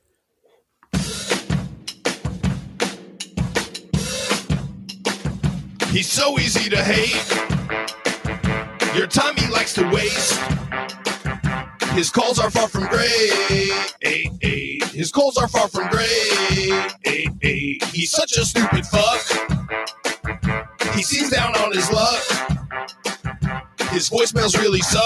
He's so easy to hate. Your time he likes to waste. His calls are far from great. His calls are far from great. He's such a stupid fuck. He seems down on his luck. His voicemails really suck.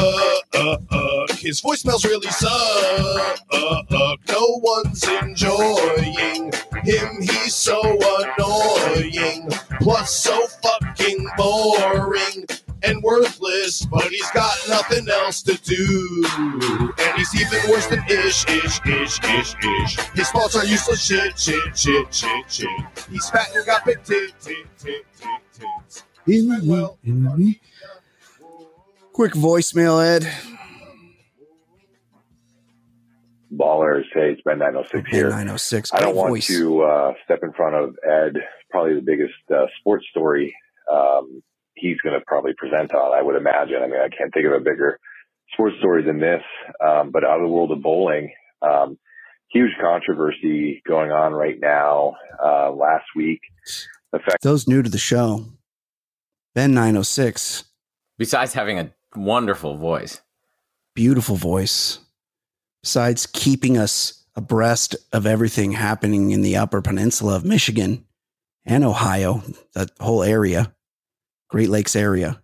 His voicemails really suck. No one's enjoying him. He's so annoying. Plus so fucking boring and worthless, but he's got nothing else to do. And he's even worse than ish. His thoughts are useless shit. He's fat and got big tits. Quick voicemail, Ed. Ballers, hey, it's Ben 906 here. 906. I don't want voice. to step in front of Ed, probably the biggest sports story he's going to probably present on, I would imagine. I mean, I can't think of a bigger sports story than this, but out of the world of bowling, huge controversy going on right now. Last week. Those new to the show, Ben 906. Besides having a wonderful voice. Beautiful voice. Besides keeping us abreast of everything happening in the Upper Peninsula of Michigan and Ohio, that whole area, Great Lakes area.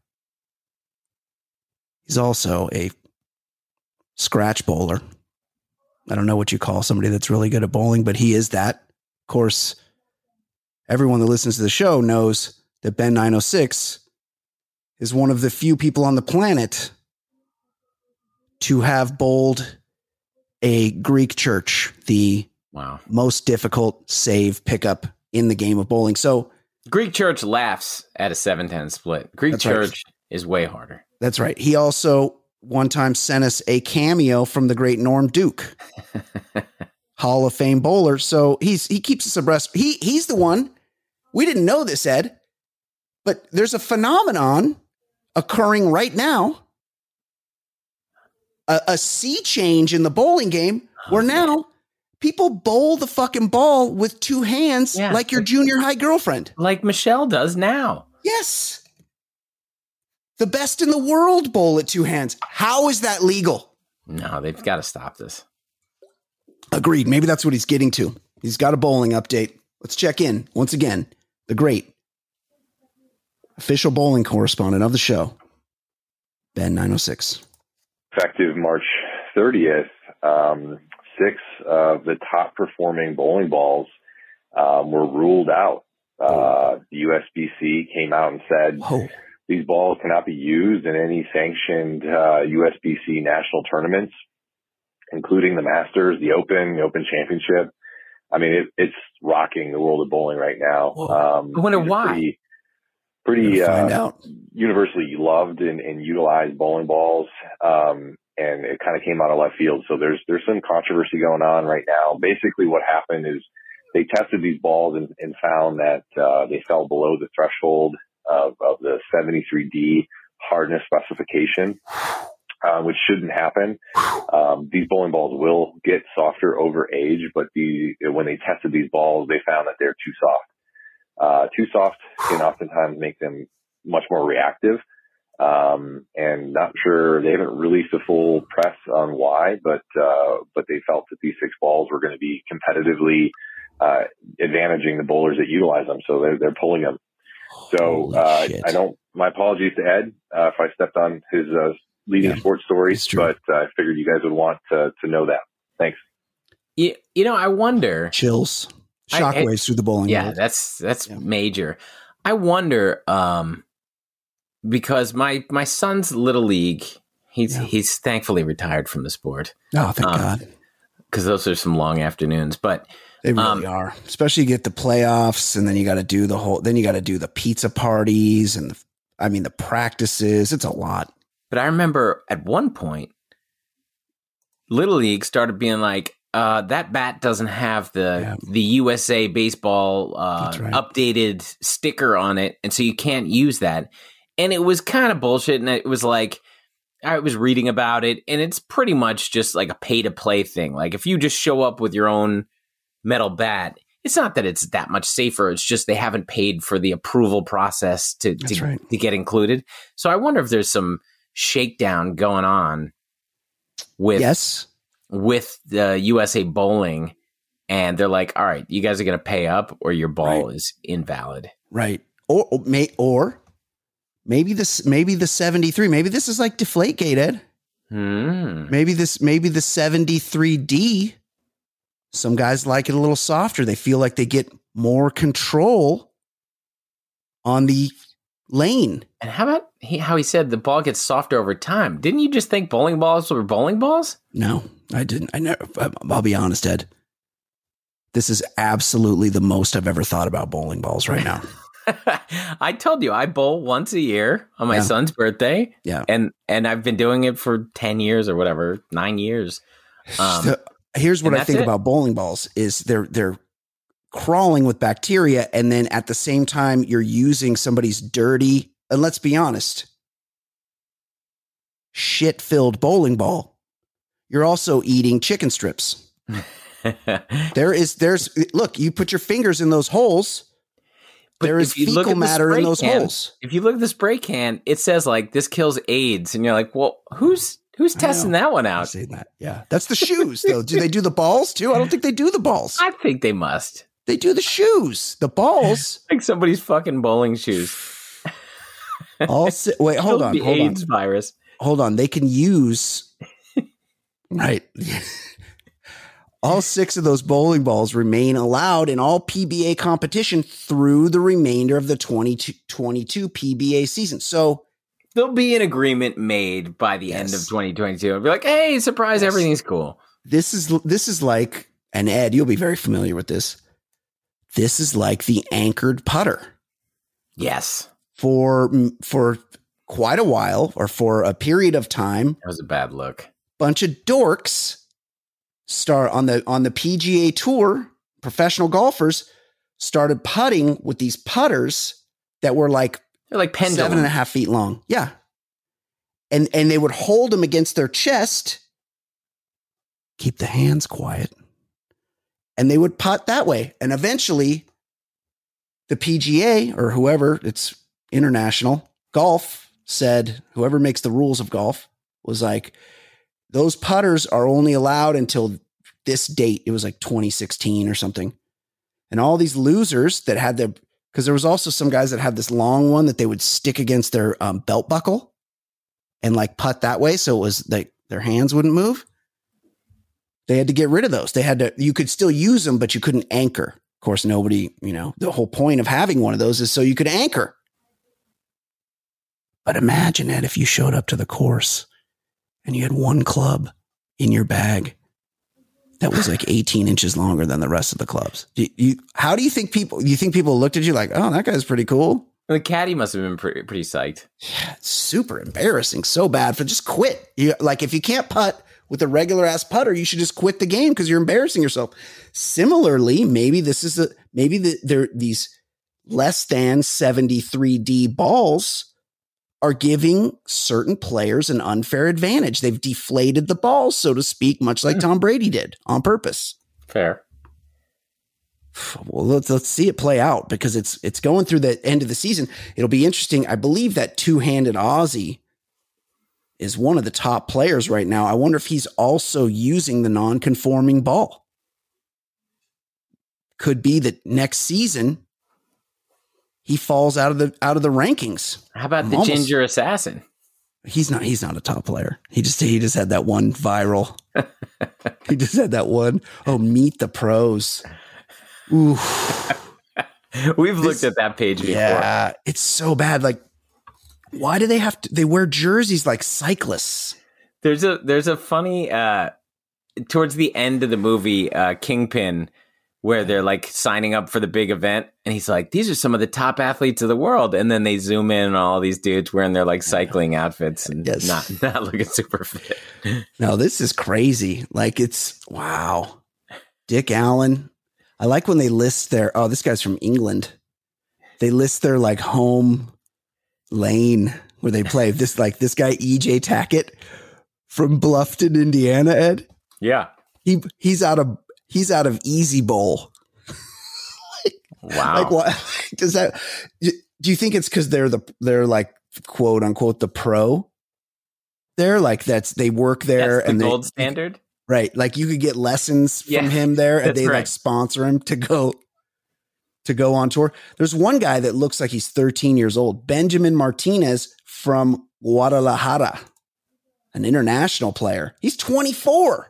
He's also a scratch bowler. I don't know what you call somebody that's really good at bowling, but he is that. Of course, everyone that listens to the show knows that Ben 906 is one of the few people on the planet to have bowled a Greek church, the most difficult save pickup in the game of bowling. So Greek church laughs at a 7-10 split. Greek church is way harder. That's right. He also one time sent us a cameo from the great Norm Duke, Hall of Fame bowler. So he keeps us abreast. He's the one. We didn't know this, Ed, but there's a phenomenon occurring right now. A sea change in the bowling game where now people bowl the fucking ball with two hands like your junior high girlfriend. Like Michelle does now. Yes. The best in the world bowl at two hands. How is that legal? No, they've got to stop this. Agreed. Maybe that's what he's getting to. He's got a bowling update. Let's check in. Once again, the great official bowling correspondent of the show, Ben 906. Effective March 30th, 6 of the top performing bowling balls were ruled out. The USBC came out and said these balls cannot be used in any sanctioned USBC national tournaments, including the Masters, the Open Championship. I mean, it's rocking the world of bowling right now. I wonder why. Pretty universally loved and utilized bowling balls, and it kind of came out of left field. So there's some controversy going on right now. Basically, what happened is they tested these balls and found that they fell below the threshold of the 73D hardness specification, which shouldn't happen. These bowling balls will get softer over age, but when they tested these balls, they found that they're too soft. Too soft can oftentimes make them much more reactive. And not sure, they haven't released a full press on why, but they felt that these 6 balls were going to be competitively advantaging the bowlers that utilize them. So they're pulling them. So my apologies to Ed if I stepped on his leading sports stories, but I figured you guys would want to know that. Thanks. You know, I wonder. Chills. Shockwaves through the bowling. Yeah, that's major. I wonder, because my son's little league, he's thankfully retired from the sport. Oh, thank God. Because those are some long afternoons, but they really are. Especially you get the playoffs, and then you got to do the pizza parties and the practices. It's a lot. But I remember at one point, Little League started being like, that bat doesn't have the USA Baseball updated sticker on it, and so you can't use that. And it was kind of bullshit, and it was like, I was reading about it, and it's pretty much just like a pay-to-play thing. Like, if you just show up with your own metal bat, it's not that it's that much safer, it's just they haven't paid for the approval process to get included. So I wonder if there's some shakedown going on with the USA Bowling, and they're like, all right, you guys are going to pay up or your ball is invalid. Right. Or maybe the 73, maybe this is like Deflategate, Ed. Maybe the 73D, some guys like it a little softer. They feel like they get more control on the lane. And how about how he said the ball gets softer over time? Didn't you just think bowling balls were bowling balls? No, I didn't. I'll be honest, Ed. This is absolutely the most I've ever thought about bowling balls right now. I told you I bowl once a year on my son's birthday. Yeah. And I've been doing it for 10 years or whatever, 9 years. Here's what I think about bowling balls is they're crawling with bacteria, and then at the same time you're using somebody's dirty, and let's be honest, shit-filled bowling ball. You're also eating chicken strips. Look, you put your fingers in those holes. But there is fecal matter in those holes. If you look at the spray can, it says like this kills AIDS, and you're like, well, who's testing that one out? That. Yeah, that's the shoes though. Do they do the balls too? I don't think they do the balls. I think they must. They do the shoes, the balls. Like somebody's fucking bowling shoes. Wait, hold on. AIDS virus. Hold on. They can use right. All 6 of those bowling balls remain allowed in all PBA competition through the remainder of the 2022 PBA season. So there'll be an agreement made by the end of 2022. It'll be like, hey, surprise, everything's cool. This is like, and Ed, you'll be very familiar with this. This is like the anchored putter. Yes. For quite a while, or for a period of time, That was a bad look. bunch of dorks start on the PGA Tour, professional golfers started putting with these putters that were like They're like pendulum. 7.5 feet long. Yeah. And they would hold them against their chest, keep the hands quiet, and they would putt that way. And eventually the PGA or whoever, it's international golf, said, whoever makes the rules of golf was like, those putters are only allowed until this date. It was like 2016 or something. And all these losers that had their, because there was also some guys that had this long one that they would stick against their belt buckle and like putt that way. So it was like their hands wouldn't move. They had to get rid of those. They had to, you could still use them, but you couldn't anchor. Of course, nobody, the whole point of having one of those is so you could anchor. But imagine, Ed, if you showed up to the course and you had one club in your bag that was like 18 inches longer than the rest of the clubs. How do you think people looked at you like, oh, that guy's pretty cool? The caddy must have been pretty psyched. Yeah, it's super embarrassing. So bad. For just quit. Like if you can't putt with a regular ass putter, you should just quit the game because you're embarrassing yourself. Similarly, maybe these less than 73D balls are giving certain players an unfair advantage. They've deflated the balls, so to speak, much like Tom Brady did on purpose. Fair. Well, let's see it play out because it's going through the end of the season. It'll be interesting. I believe that two-handed Aussie is one of the top players right now. I wonder if he's also using the non-conforming ball. Could be that next season he falls out of the rankings. How about the Ginger Assassin? He's not a top player. He just had that one viral. He just had that one. Oh, Meet the Pros. Ooh. We've looked at that page before. Yeah, it's so bad. Like, why do they wear jerseys like cyclists? There's a funny towards the end of the movie, Kingpin, where they're like signing up for the big event, and he's like, "These are some of the top athletes of the world," and then they zoom in on all these dudes wearing their like cycling outfits and not looking super fit. No, this is crazy. Like it's wow. Dick Allen. I like when they list this guy's from England. They list their like home lane where they play. This guy EJ Tackett from Bluffton, Indiana, Ed. Yeah. He's out of Easy Bowl. Wow. Like what does that do you think it's because they're like quote unquote the pro? They're like they work there and the gold standard? Right. Like you could get lessons from him there and they right. like sponsor him to go on tour. There's one guy that looks like he's 13 years old, Benjamin Martinez from Guadalajara, an international player. He's 24.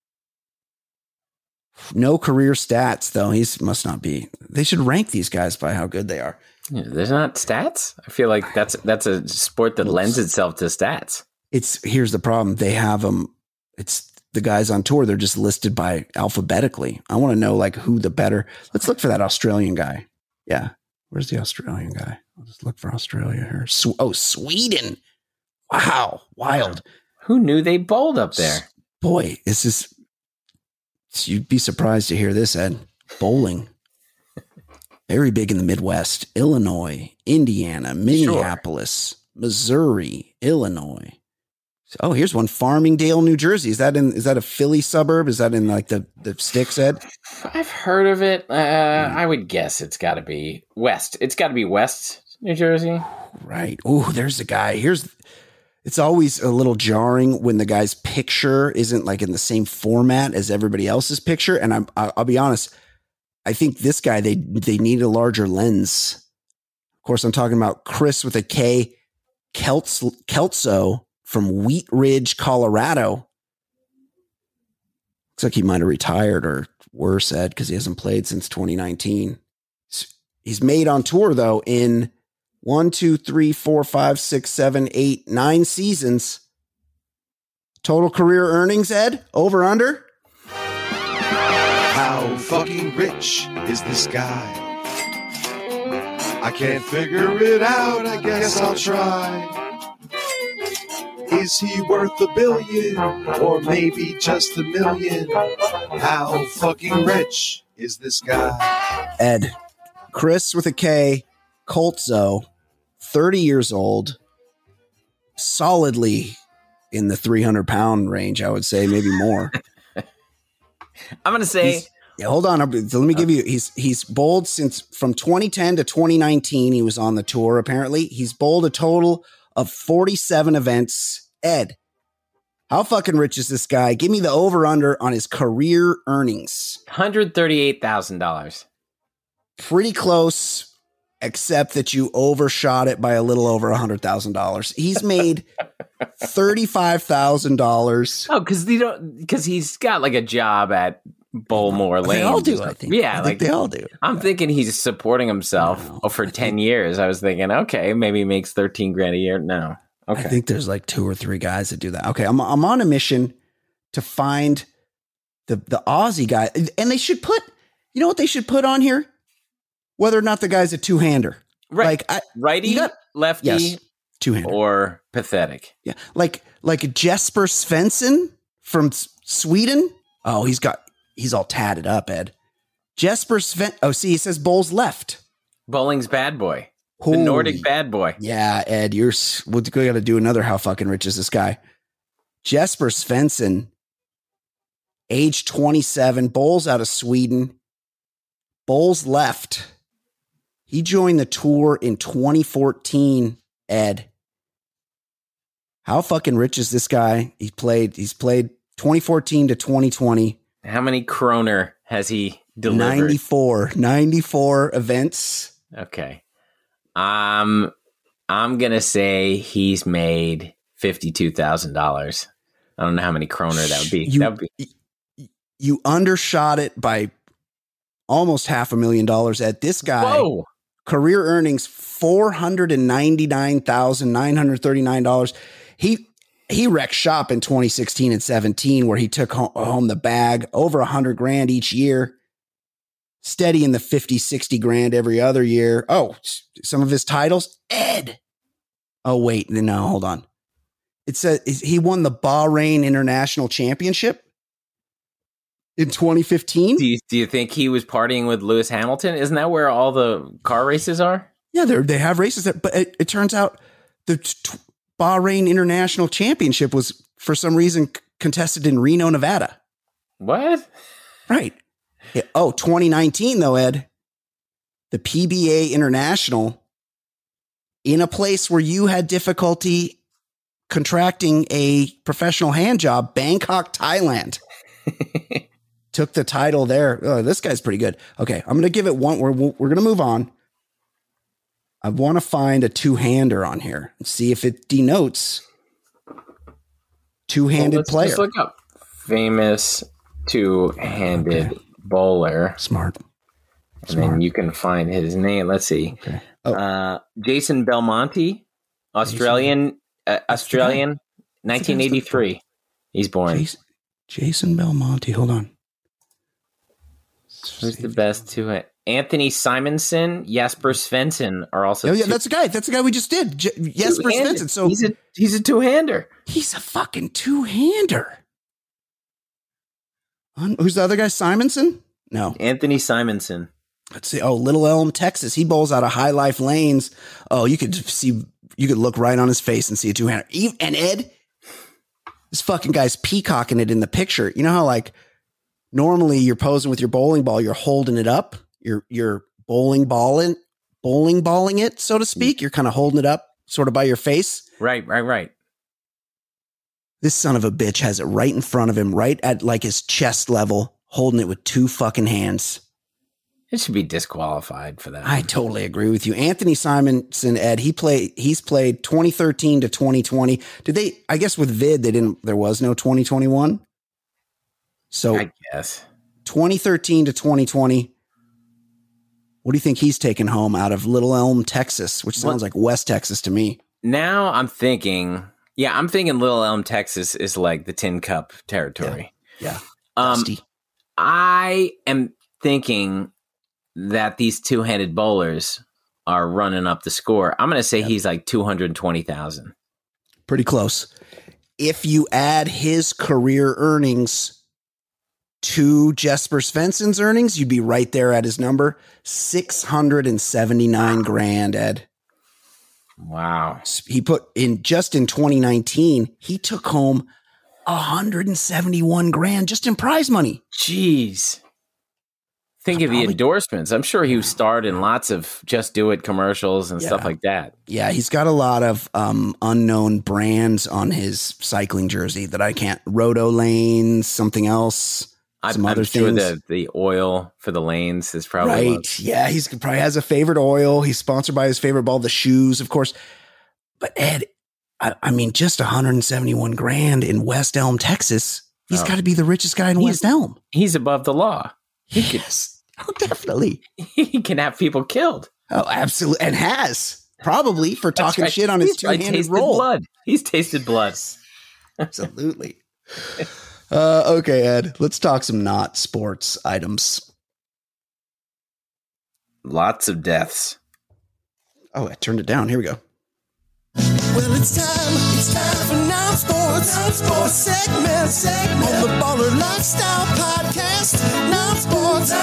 No career stats though. Must not be. They should rank these guys by how good they are. Yeah, there's not stats. I feel like that's a sport that lends itself to stats. Here's the problem. They have them. It's the guys on tour. They're just listed by alphabetically. I want to know like who the better. Let's look for that Australian guy. Yeah. Where's the Australian guy? I'll just look for Australia here. Sweden. Wow. Wild. Who knew they bowled up there? Boy, you'd be surprised to hear this, Ed. Bowling. Very big in the Midwest. Illinois, Indiana, Minneapolis, Missouri, Illinois. Oh, here's one. Farmingdale, New Jersey. Is that a Philly suburb? Is that in like the sticks, Ed? I've heard of it. I would guess it's got to be west. It's got to be West New Jersey. Right. Oh, there's the guy. It's always a little jarring when the guy's picture isn't like in the same format as everybody else's picture. And I'll be honest. I think this guy, they need a larger lens. Of course, I'm talking about Chris with a K, Kelso from Wheat Ridge, Colorado. Looks like he might have retired or worse, Ed, because he hasn't played since 2019. He's made on tour, though, in 1, 2, 3, 4, 5, 6, 7, 8, 9 seasons. Total career earnings, Ed? Over, under? How fucking rich is this guy? I can't figure it out, I guess I'll try. Is he worth $1 billion or maybe just $1 million? How fucking rich is this guy? Ed, Chris with a K, Coltzo, 30 years old, solidly in the 300-pound range, I would say, maybe more. I'm going to say... Hold on. Let me give you, he's bowled since from 2010 to 2019. He was on the tour, apparently. He's bowled a total of 47 events. Ed, how fucking rich is this guy? Give me the over-under on his career earnings. $138,000. Pretty close, except that you overshot it by a little over $100,000. He's made $35,000. Oh, because he's got like a job at Bowlmore Lane. They all do, I think. Yeah, I think they all do. I'm thinking he's supporting himself for 10 years. I was thinking, okay, maybe he makes $13,000 a year. No. Okay. I think there's like 2 or 3 guys that do that. Okay, I'm on a mission to find the Aussie guy. And they should put, you know what they should put on here? Whether or not the guy's a two-hander. Right. Like righty, lefty, yes, two-hander. Or pathetic. Yeah. Like Jesper Svensson from Sweden. Oh, he's all tatted up, Ed. Jesper Svensson. Oh, see, he says bowls left. Bowling's bad boy. Holy. The Nordic bad boy. Yeah, Ed, we got to do another how fucking rich is this guy. Jesper Svensson, age 27, bowls out of Sweden. Bowls left. He joined the tour in 2014, Ed. How fucking rich is this guy? He's played 2014 to 2020. How many kroner has he delivered? 94 events. Okay. I'm going to say he's made $52,000. I don't know how many kroner that would be. You undershot it by almost $500,000 at this guy. Whoa. Career earnings $499,939. He wrecked shop in 2016 and 17, where he took home the bag, over $100,000 each year, steady in the 50, 60 grand every other year. Oh, some of his titles, Ed. Oh, wait, no, hold on. It says he won the Bahrain International Championship in 2015. Do you think he was partying with Lewis Hamilton? Isn't that where all the car races are? Yeah, they have races there, but it turns out the Bahrain International Championship was, for some reason, contested in Reno, Nevada. What? Right. Yeah. Oh, 2019, though, Ed. The PBA International, in a place where you had difficulty contracting a professional hand job, Bangkok, Thailand. Took the title there. Oh, this guy's pretty good. Okay, I'm going to give it one. We're going to move on. I want to find a two-hander on here and see if it denotes two-handed player. Let's look up famous two-handed bowler. Smart. And then you can find his name. Let's see. Okay. Jason Belmonte, Australian, 1983. He's born. Jason Belmonte. Hold on. Who's the best two? Anthony Simonson, Jesper Svensson are also. Oh yeah, that's the guy. That's the guy we just did. Jesper Svensson. So he's a two-hander. He's a fucking two-hander. Who's the other guy? Simonson? No, Anthony Simonson. Let's see. Oh, Little Elm, Texas. He bowls out of High Life Lanes. Oh, you could look right on his face and see a two-hander. And Ed, this fucking guy's peacocking it in the picture. You know how like normally you're posing with your bowling ball, you're holding it up. You're bowling balling it, so to speak. You're kind of holding it up sort of by your face. Right. This son of a bitch has it right in front of him, right at like his chest level, holding it with two fucking hands. It should be disqualified for that. I totally agree with you. Anthony Simonson, Ed, he's played 2013 to 2020. I guess with Vid, there was no 2021. So I guess 2013 to 2020. What do you think he's taken home out of Little Elm, Texas, which sounds like West Texas to me? Now I'm thinking Little Elm, Texas is like the Tin Cup territory. Yeah. I am thinking that these two-handed bowlers are running up the score. I'm going to say he's like 220,000. Pretty close. if you add his career earnings to Jesper Svensson's earnings, you'd be right there at his number, $679,000, Ed. Wow. He put in just in 2019, he took home $171,000 just in prize money. Jeez. Think of the endorsements. I'm sure he starred in lots of Just Do It commercials and stuff like that. Yeah, he's got a lot of unknown brands on his cycling jersey that I can't. Roto Lanes, something else. I'm other sure things. The oil for the lanes is probably right. One. Yeah, he's probably has a favorite oil. He's sponsored by his favorite ball, the shoes, of course. But Ed, I mean, just $171,000 in West Elm, Texas. He's got to be the richest guy in West Elm. He's above the law. Yes, definitely. He can have people killed. Oh, absolutely, and has probably for talking shit on his two-handed roll. Blood. He's tasted blood. Absolutely. Okay, Ed, let's talk some not sports items. Lots of deaths. Oh, I turned it down. Here we go. Well, it's time for non-sports segment on the Baller Lifestyle Podcast. Non-sports.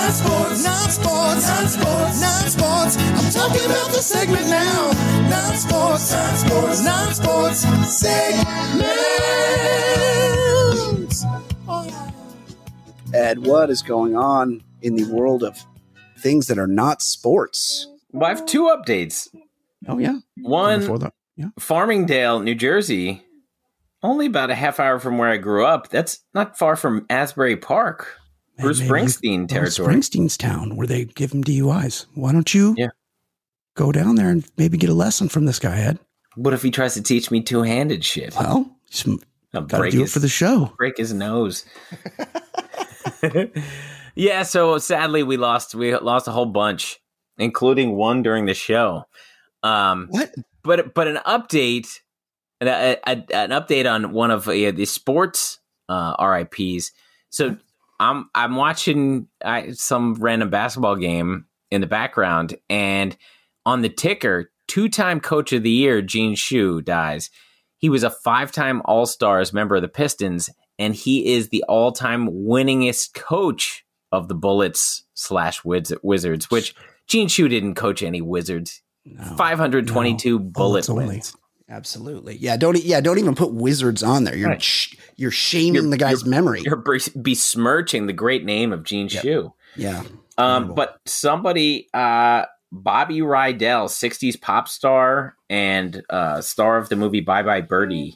I'm talking about the segment now. Non-sports segment. Ed, what is going on in the world of things that are not sports? Well, I have two updates. Oh, yeah. One, Farmingdale, New Jersey, only about a half hour from where I grew up. That's not far from Asbury Park, Bruce Springsteen territory. Springsteen's town, where they give him DUIs. Why don't you go down there and maybe get a lesson from this guy, Ed? What if he tries to teach me two-handed shit? Well, gotta do it for the show. Break his nose. Yeah, so sadly we lost a whole bunch, including one during the show. What? But an update, an update on one of the sports RIPs. So I'm watching some random basketball game in the background, and on the ticker, 2-time Coach of the Year Gene Shue dies. He was a 5-time All-Stars member of the Pistons, and he is the all-time winningest coach of the Bullets/Wizards, which Gene Shue didn't coach any Wizards. No, 522 bullet wins. Absolutely. Yeah. Don't even put Wizards on there. You're shaming the guy's memory. You're besmirching the great name of Gene Shue. Yeah. But somebody, Bobby Rydell, 60s pop star and star of the movie Bye Bye Birdie.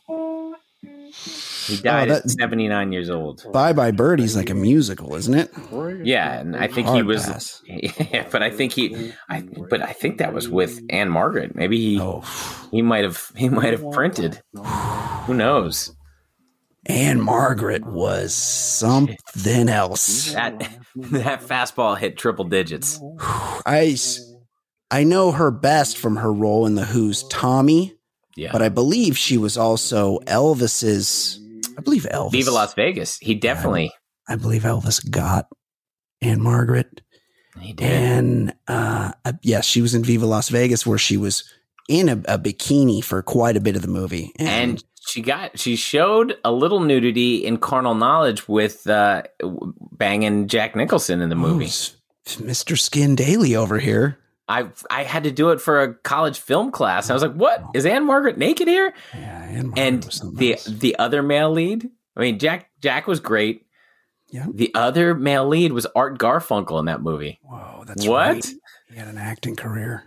He died at 79 years old. Bye Bye Birdie's like a musical, isn't it? Yeah, and I think he was. Yeah, but I think I think that was with Anne Margaret. Maybe he might have printed. Who knows? Anne Margaret was something else. That fastball hit triple digits. I know her best from her role in The Who's Tommy. Yeah, but I believe she was also Elvis's. I believe Elvis. Viva Las Vegas. He definitely. I believe Elvis got Anne Margaret. He did. And yes, she was in Viva Las Vegas, where she was in a bikini for quite a bit of the movie. And she showed a little nudity in Carnal Knowledge with banging Jack Nicholson in the movie. Mr. Skin Daily over here. I had to do it for a college film class. I was like, "What is Anne Margaret naked here?" Yeah, Anne Margaret and the other male lead. I mean, Jack was great. Yeah. The other male lead was Art Garfunkel in that movie. Whoa, that's right. He had an acting career.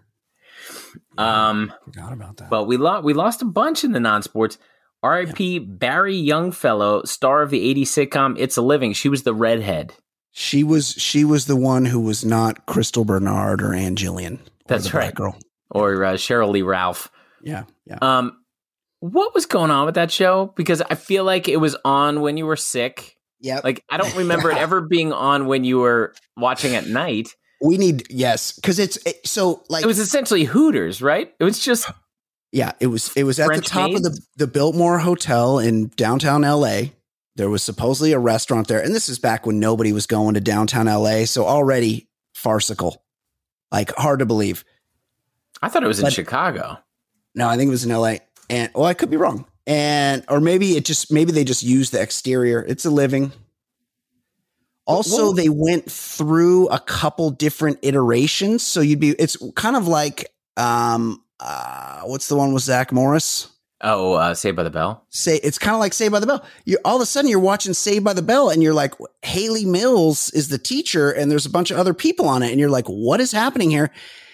Forgot about that. But we lost a bunch in the non-sports. R.I.P. Barry Youngfellow, star of the 80s sitcom It's a Living. She was the redhead. She was the one who was not Crystal Bernard or Ann Jillian. That's right. Girl. Or Cheryl Lee Ralph. Yeah. What was going on with that show? Because I feel like it was on when you were sick. Yeah. Like, I don't remember it ever being on when you were watching at night. Because it was essentially Hooters, right? It was just. Yeah, it was at French the top maids? of the Biltmore Hotel in downtown LA. There was supposedly a restaurant there. And this is back when nobody was going to downtown LA. So already farcical, like hard to believe. I thought it was in Chicago. No, I think it was in LA. And I could be wrong. or maybe they just used the exterior. It's a living. Also, they went through a couple different iterations. So it's kind of like, what's the one with Zach Morris? Oh, Saved by the Bell. It's kind of like Saved by the Bell. All of a sudden you're watching Saved by the Bell and you're like, Haley Mills is the teacher and there's a bunch of other people on it. And you're like, what is happening here?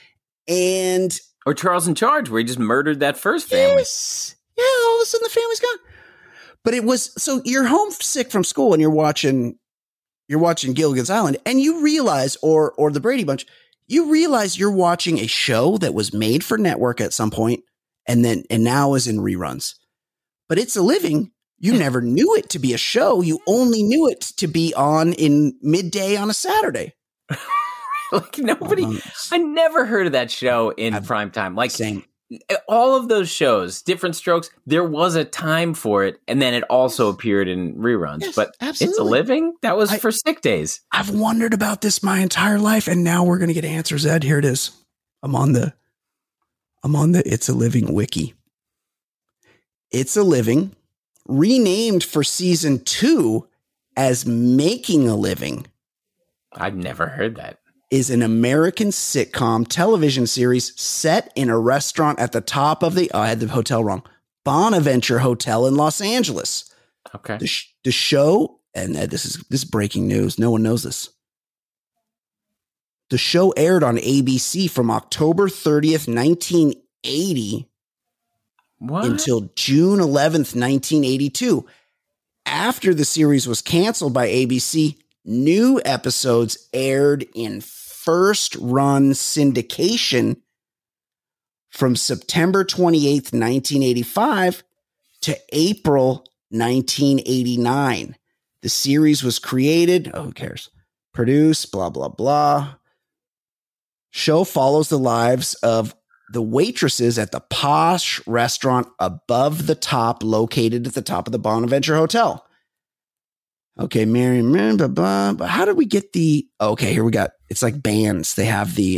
Or Charles in Charge, where he just murdered that first family. Yes. Yeah. All of a sudden the family's gone. But it was, so you're homesick from school and you're watching Gilligan's Island and you realize, or the Brady Bunch, you realize you're watching a show that was made for network at some point and now is in reruns. But It's a Living. You never knew it to be a show. You only knew it to be on in midday on a Saturday. Like I never heard of that show in prime time. Like same. All of those shows, Different Strokes, there was a time for it, and then it also appeared in reruns. Yes, but absolutely. It's a Living? That was for sick days. I've wondered about this my entire life, and now we're going to get answers, Ed. Here it is. I'm on the It's a Living wiki. It's a Living, renamed for season 2 as Making a Living. I've never heard that. Is an American sitcom television series set in a restaurant at the top of I had the hotel wrong, Bonaventure Hotel in Los Angeles. Okay. The show, and this is breaking news. No one knows this. The show aired on ABC from October 30th, 1980 until June 11th, 1982. After the series was canceled by ABC, new episodes aired in first run syndication from September 28th, 1985 to April 1989. The series was created, who cares? Produced, blah, blah, blah. Show follows the lives of the waitresses at the posh restaurant Above the Top, located at the top of the Bonaventure Hotel. Okay, Mary, blah, blah, but how did we get okay, here we got, it's like bands. They have the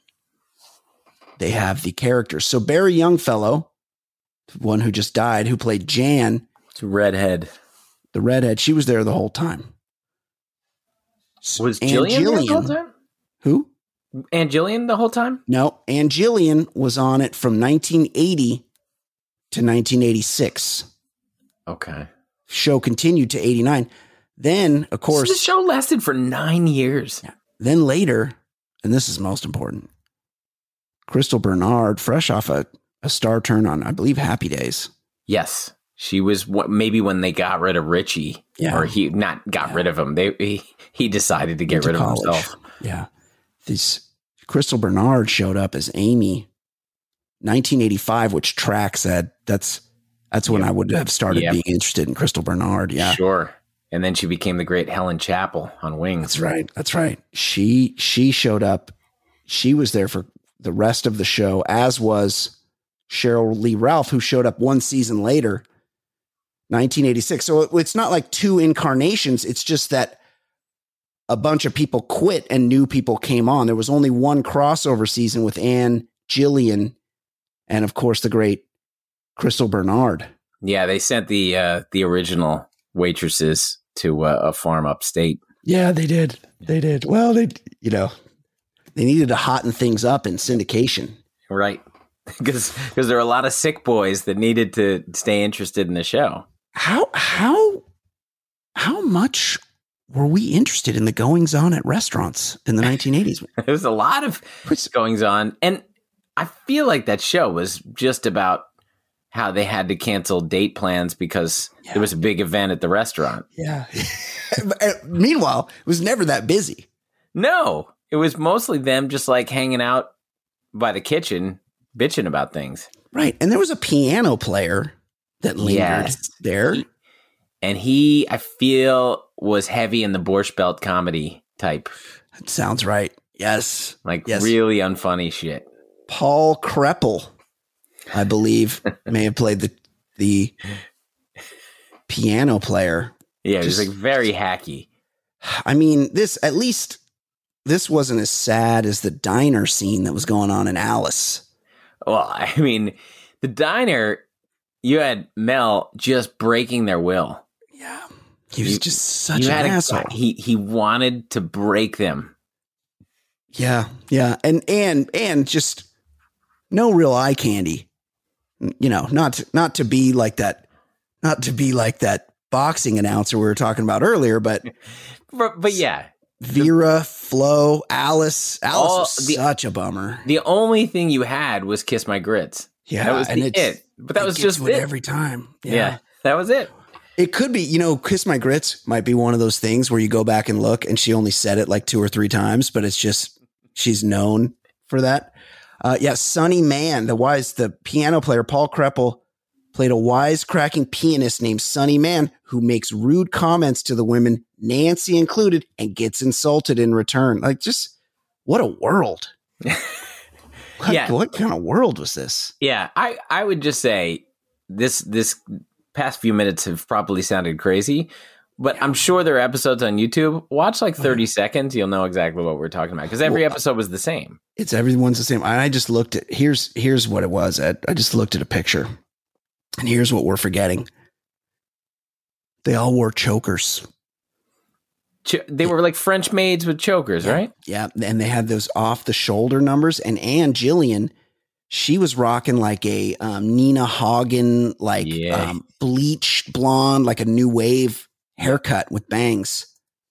characters. So Barry Youngfellow, the one who just died, who played Jan. It's a redhead. The redhead. She was there the whole time. Was Jillian there the whole time? Who? Aunt Jillian the whole time? No, Aunt Jillian was on it from 1980 to 1986. Okay. Show continued to 89. Then, of course, so the show lasted for 9 years. Then later, and this is most important, Crystal Bernard, fresh off a star turn on, I believe, Happy Days. Yes. She was maybe when they got rid of Richie, or he not got rid of him. He decided to get rid of himself. Yeah. Crystal Bernard showed up as Amy, 1985, which tracks that. That's when I would have started being interested in Crystal Bernard. Yeah. Sure. And then she became the great Helen Chappell on Wings. That's right. She showed up. She was there for the rest of the show, as was Cheryl Lee Ralph, who showed up one season later, 1986. So it's not like two incarnations. It's just that a bunch of people quit and new people came on. There was only one crossover season with Ann Jillian and, of course, the great Crystal Bernard. Yeah, they sent the original waitresses to a farm upstate. Yeah, they did. Well, they needed to hotten things up in syndication. Right. Because there are a lot of sick boys that needed to stay interested in the show. How much were we interested in the goings on at restaurants in the 1980s? There was a lot of goings on. And I feel like that show was just about how they had to cancel date plans because there was a big event at the restaurant. Yeah. Meanwhile, it was never that busy. No, it was mostly them just like hanging out by the kitchen, bitching about things. Right. And there was a piano player that lingered there. He, I feel, was heavy in the Borscht Belt comedy type. That sounds right. Yes. Really unfunny shit. Paul Kreppel, I believe, may have played the piano player. Yeah, it was like very hacky. I mean, this wasn't as sad as the diner scene that was going on in Alice. Well, I mean, the diner, you had Mel just breaking their will. Yeah. He was just such an asshole. He wanted to break them. Yeah. Yeah. And just no real eye candy. You know, not to be like that boxing announcer we were talking about earlier, but yeah. Vera, Flo, Alice was such a bummer. The only thing you had was Kiss My Grits. Yeah. That was it. But that was just it. Every time. Yeah. That was it. It could be, you know, Kiss My Grits might be one of those things where you go back and look and she only said it like 2 or 3 times, but it's just, she's known for that. Sonny Mann, the piano player, Paul Kreppel, played a wisecracking pianist named Sonny Mann who makes rude comments to the women, Nancy included, and gets insulted in return. Like, just what a world. What kind of world was this? Yeah, I would just say this past few minutes have probably sounded crazy, but I'm sure there are episodes on YouTube. Watch like 30 seconds. You'll know exactly what we're talking about because every episode was the same. Everyone's the same. I just looked at, here's what it was. I just looked at a picture and here's what we're forgetting. They all wore chokers. They were like French maids with chokers, right? Yeah. And they had those off the shoulder numbers. And Ann Jillian, she was rocking like a Nina Hagen, bleached blonde, like a new wave haircut with bangs.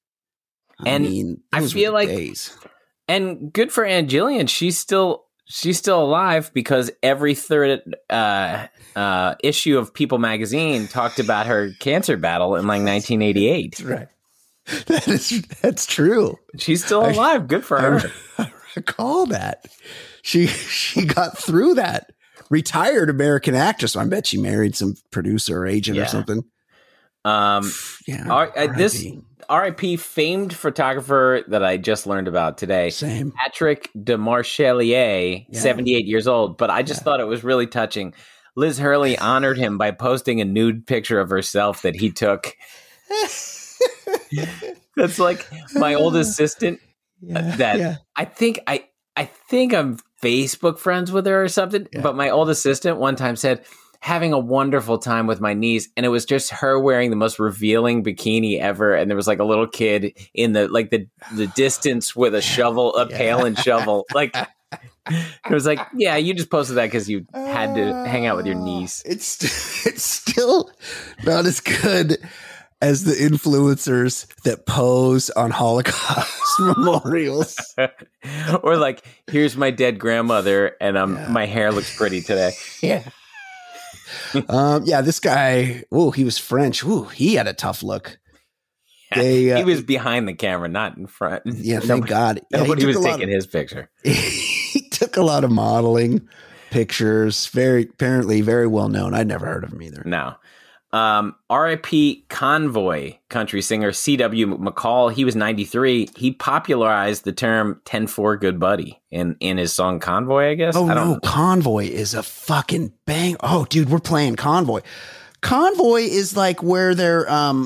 I feel like days. And good for Ann Jillian. She's still alive because every third issue of People magazine talked about her cancer battle in like 1988. That's right. That's true. She's still alive. Good for her. I recall that. She got through that. Retired American actress. I bet she married some producer or agent or something. This R.I.P. famed photographer that I just learned about today. Same. Patrick de Marchelier, 78 years old. But I just thought it was really touching. Liz Hurley honored him by posting a nude picture of herself that he took. That's like my old assistant. I think I'm Facebook friends with her or something. Yeah. But my old assistant one time said, having a wonderful time with my niece, and it was just her wearing the most revealing bikini ever, and there was like a little kid in the distance with a shovel, a pail and shovel. Like it was like, yeah, you just posted that because you had to hang out with your niece. It's still not as good as the influencers that pose on Holocaust memorials. Or like, here's my dead grandmother and my hair looks pretty today. Yeah. This guy, he was French. He had a tough look. He was behind the camera, not in front. Yeah, thank God. Nobody was taking his picture. He took a lot of modeling pictures. Apparently very well known. I'd never heard of him either. No. R.I.P. Convoy country singer C.W. McCall. He was 93. He popularized the term 10-4 good buddy in his song Convoy, I guess. Convoy is a fucking bang. Oh, dude, we're playing Convoy. Convoy is like where they're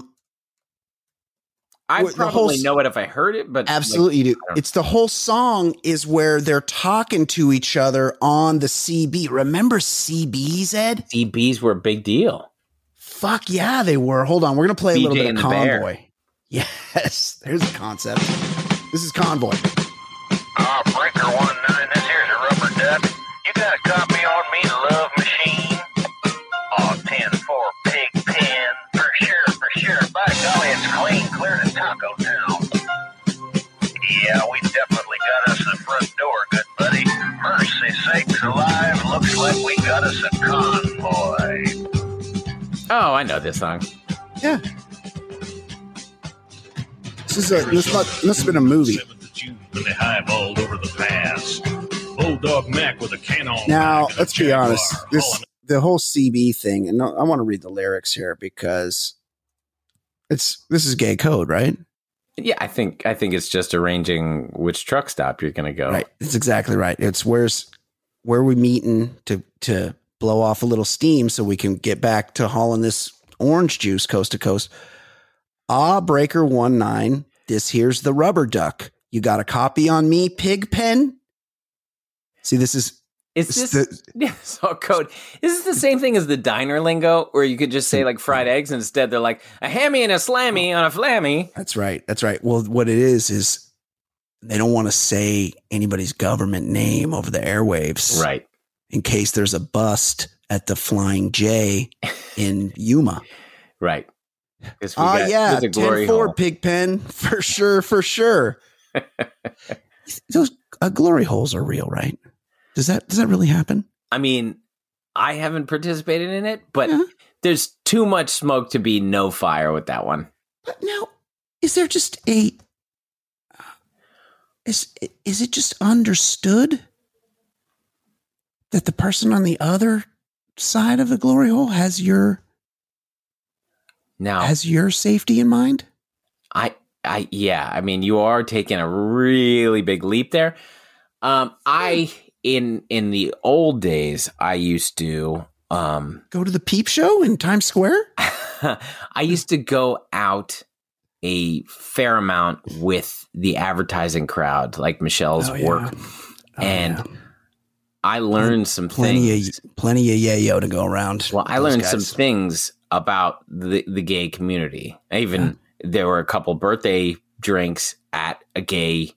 I probably know it if I heard it, but absolutely you do. It's the whole song is where they're talking to each other on the CB. Remember CBs, Ed? CBs were a big deal. Fuck yeah, they were. Hold on, we're gonna play a little bit of Convoy. Bear. Yes, there's a concept. This is Convoy. Breaker 19, this here's a rubber duck. You got a copy on me, Love Machine? 10-4 pig pen, for sure. By golly, it's clear to Taco Town. Yeah, we definitely got us a front door, good buddy. Mercy sakes alive, looks like we got us a convoy. Oh, I know this song. Yeah. This must have been a movie. They highballed over the pass. Bulldog Mac with a can on. Now, let's be honest. The whole CB thing, and I want to read the lyrics here because this is gay code, right? Yeah, I think it's just arranging which truck stop you're going to go. Right, that's exactly right. It's where we meeting to blow off a little steam so we can get back to hauling this orange juice coast to coast. Breaker 19, this here's the rubber duck. You got a copy on me, pig pen? See, this is Is this code? Is this the same thing as the diner lingo, where you could just say like fried eggs instead? They're like a hammy and a slammy on a flammy. That's right. Well, what it is they don't want to say anybody's government name over the airwaves, right? In case there's a bust at the Flying J in Yuma, right? Yeah, 10-4 Pigpen for sure. Those glory holes are real, right? Does that really happen? I mean, I haven't participated in it, but there's too much smoke to be no fire with that one. But now, is there just is it just understood that the person on the other side of the glory hole has your safety in mind? Yeah. I mean, you are taking a really big leap there. In the old days, I used to go to the peep show in Times Square. I used to go out a fair amount with the advertising crowd, like Michelle's work, I learned some things. Plenty of yayo to go around. Well, I learned some things about the gay community. There were a couple birthday drinks at a gay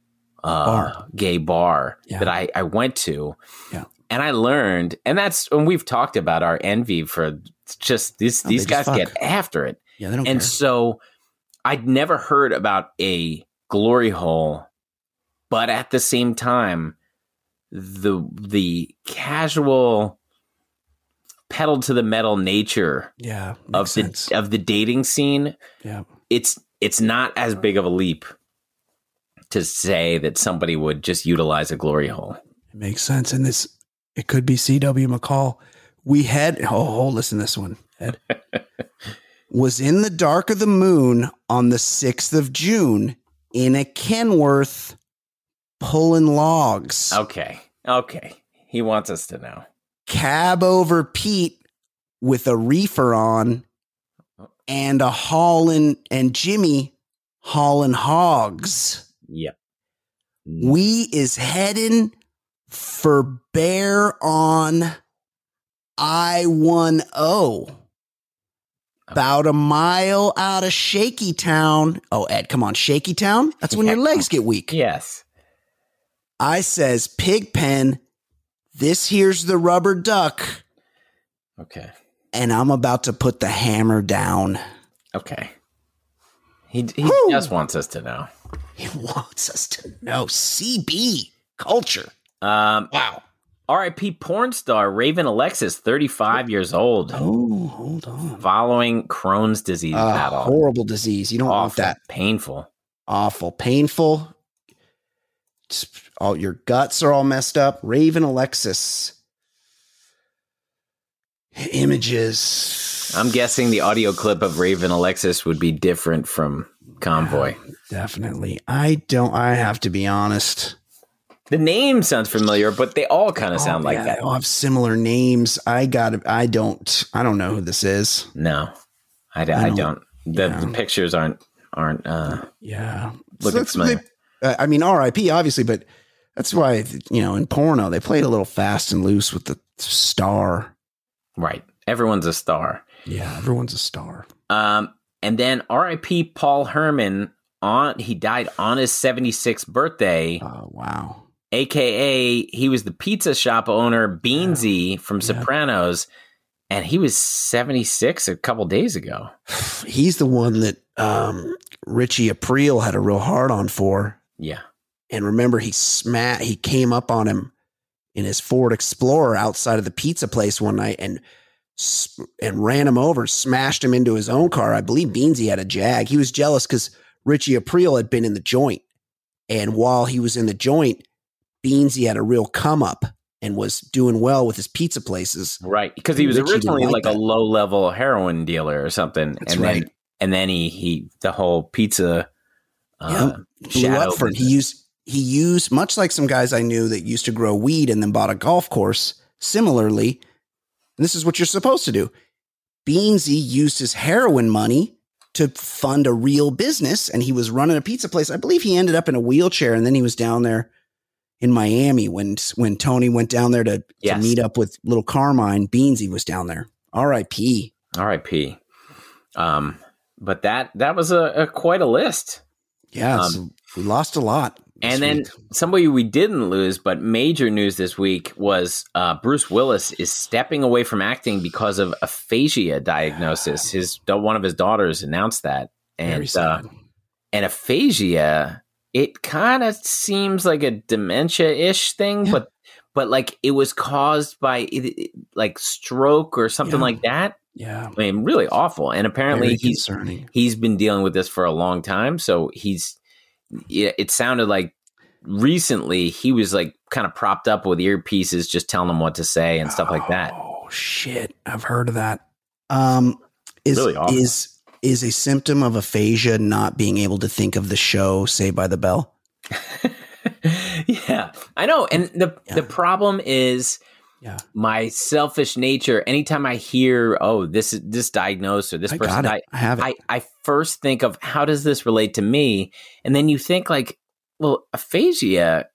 bar that I went to. Yeah. And I learned, and that's when we've talked about our envy for just these guys get after it. Yeah, they don't and care. So I'd never heard about a glory hole, but at the same time, the casual pedal to the metal nature of the dating scene. Yeah. It's not as big of a leap to say that somebody would just utilize a glory hole. It makes sense. And it could be C.W. McCall. We had, listen to this one, Ed. Was in the dark of the moon on the 6th of June in a Kenworth pulling logs. Okay. He wants us to know. Cab over Pete with a reefer on and and Jimmy hauling hogs. Yep. We is heading for Bear on I-10. About a mile out of Shaky Town. Oh, Ed, come on. Shaky Town? That's when your legs get weak. Yes. I says, Pigpen, this here's the rubber duck. Okay. And I'm about to put the hammer down. Okay. He just wants us to know. He wants us to know. CB culture. Wow. R.I.P. porn star Raven Alexis, 35 years old. Oh, hold on. Following Crohn's disease battle. Horrible disease. You don't want that. Painful. Awful. Painful. All your guts are all messed up. Raven Alexis. Images. I'm guessing the audio clip of Raven Alexis would be different from Convoy. Definitely. I have to be honest. The name sounds familiar, but they all kind of sound like that. They all have similar names. I don't know who this is. No, I don't. The pictures aren't looking familiar. I mean, R.I.P. obviously, but that's why, in porno, they played a little fast and loose with the star. Right. Everyone's a star. Yeah, everyone's a star. And then R.I.P. Paul Herman, he died on his 76th birthday. Oh, wow. AKA, he was the pizza shop owner, Beansy from Sopranos, and he was 76 a couple days ago. He's the one that Richie Aprile had a real hard on for. Yeah. And remember, he came up on him in his Ford Explorer outside of the pizza place one night and ran him over, smashed him into his own car. I believe Beansy had a Jag. He was jealous because Richie Aprile had been in the joint. And while he was in the joint, Beansy had a real come up and was doing well with his pizza places. Right. Because he was originally like a low level heroin dealer or something. That's right. And then he the whole pizza blew up for him. He used much like some guys I knew that used to grow weed and then bought a golf course. Similarly, and this is what you're supposed to do. Beansy used his heroin money to fund a real business, and he was running a pizza place. I believe he ended up in a wheelchair, and then he was down there in Miami when Tony went down there to meet up with little Carmine. Beansy was down there. R.I.P. R.I.P. But that was a quite a list. Yeah, so we lost a lot. And then somebody we didn't lose, but major news this week was Bruce Willis is stepping away from acting because of aphasia diagnosis. One of his daughters announced that, and aphasia, it kind of seems like a dementia-ish thing, but like it was caused by like stroke or something like that. Yeah, I mean, really awful. And apparently he's been dealing with this for a long time, so it sounded like recently he was like kind of propped up with earpieces, just telling them what to say and stuff like that. Oh shit. I've heard of that. Really awful. Is a symptom of aphasia not being able to think of the show Saved by the Bell? Yeah, I know. And the problem is my selfish nature. Anytime I hear, this diagnosed or this person died, I first think of how does this relate to me? And then you think like, well, aphasia,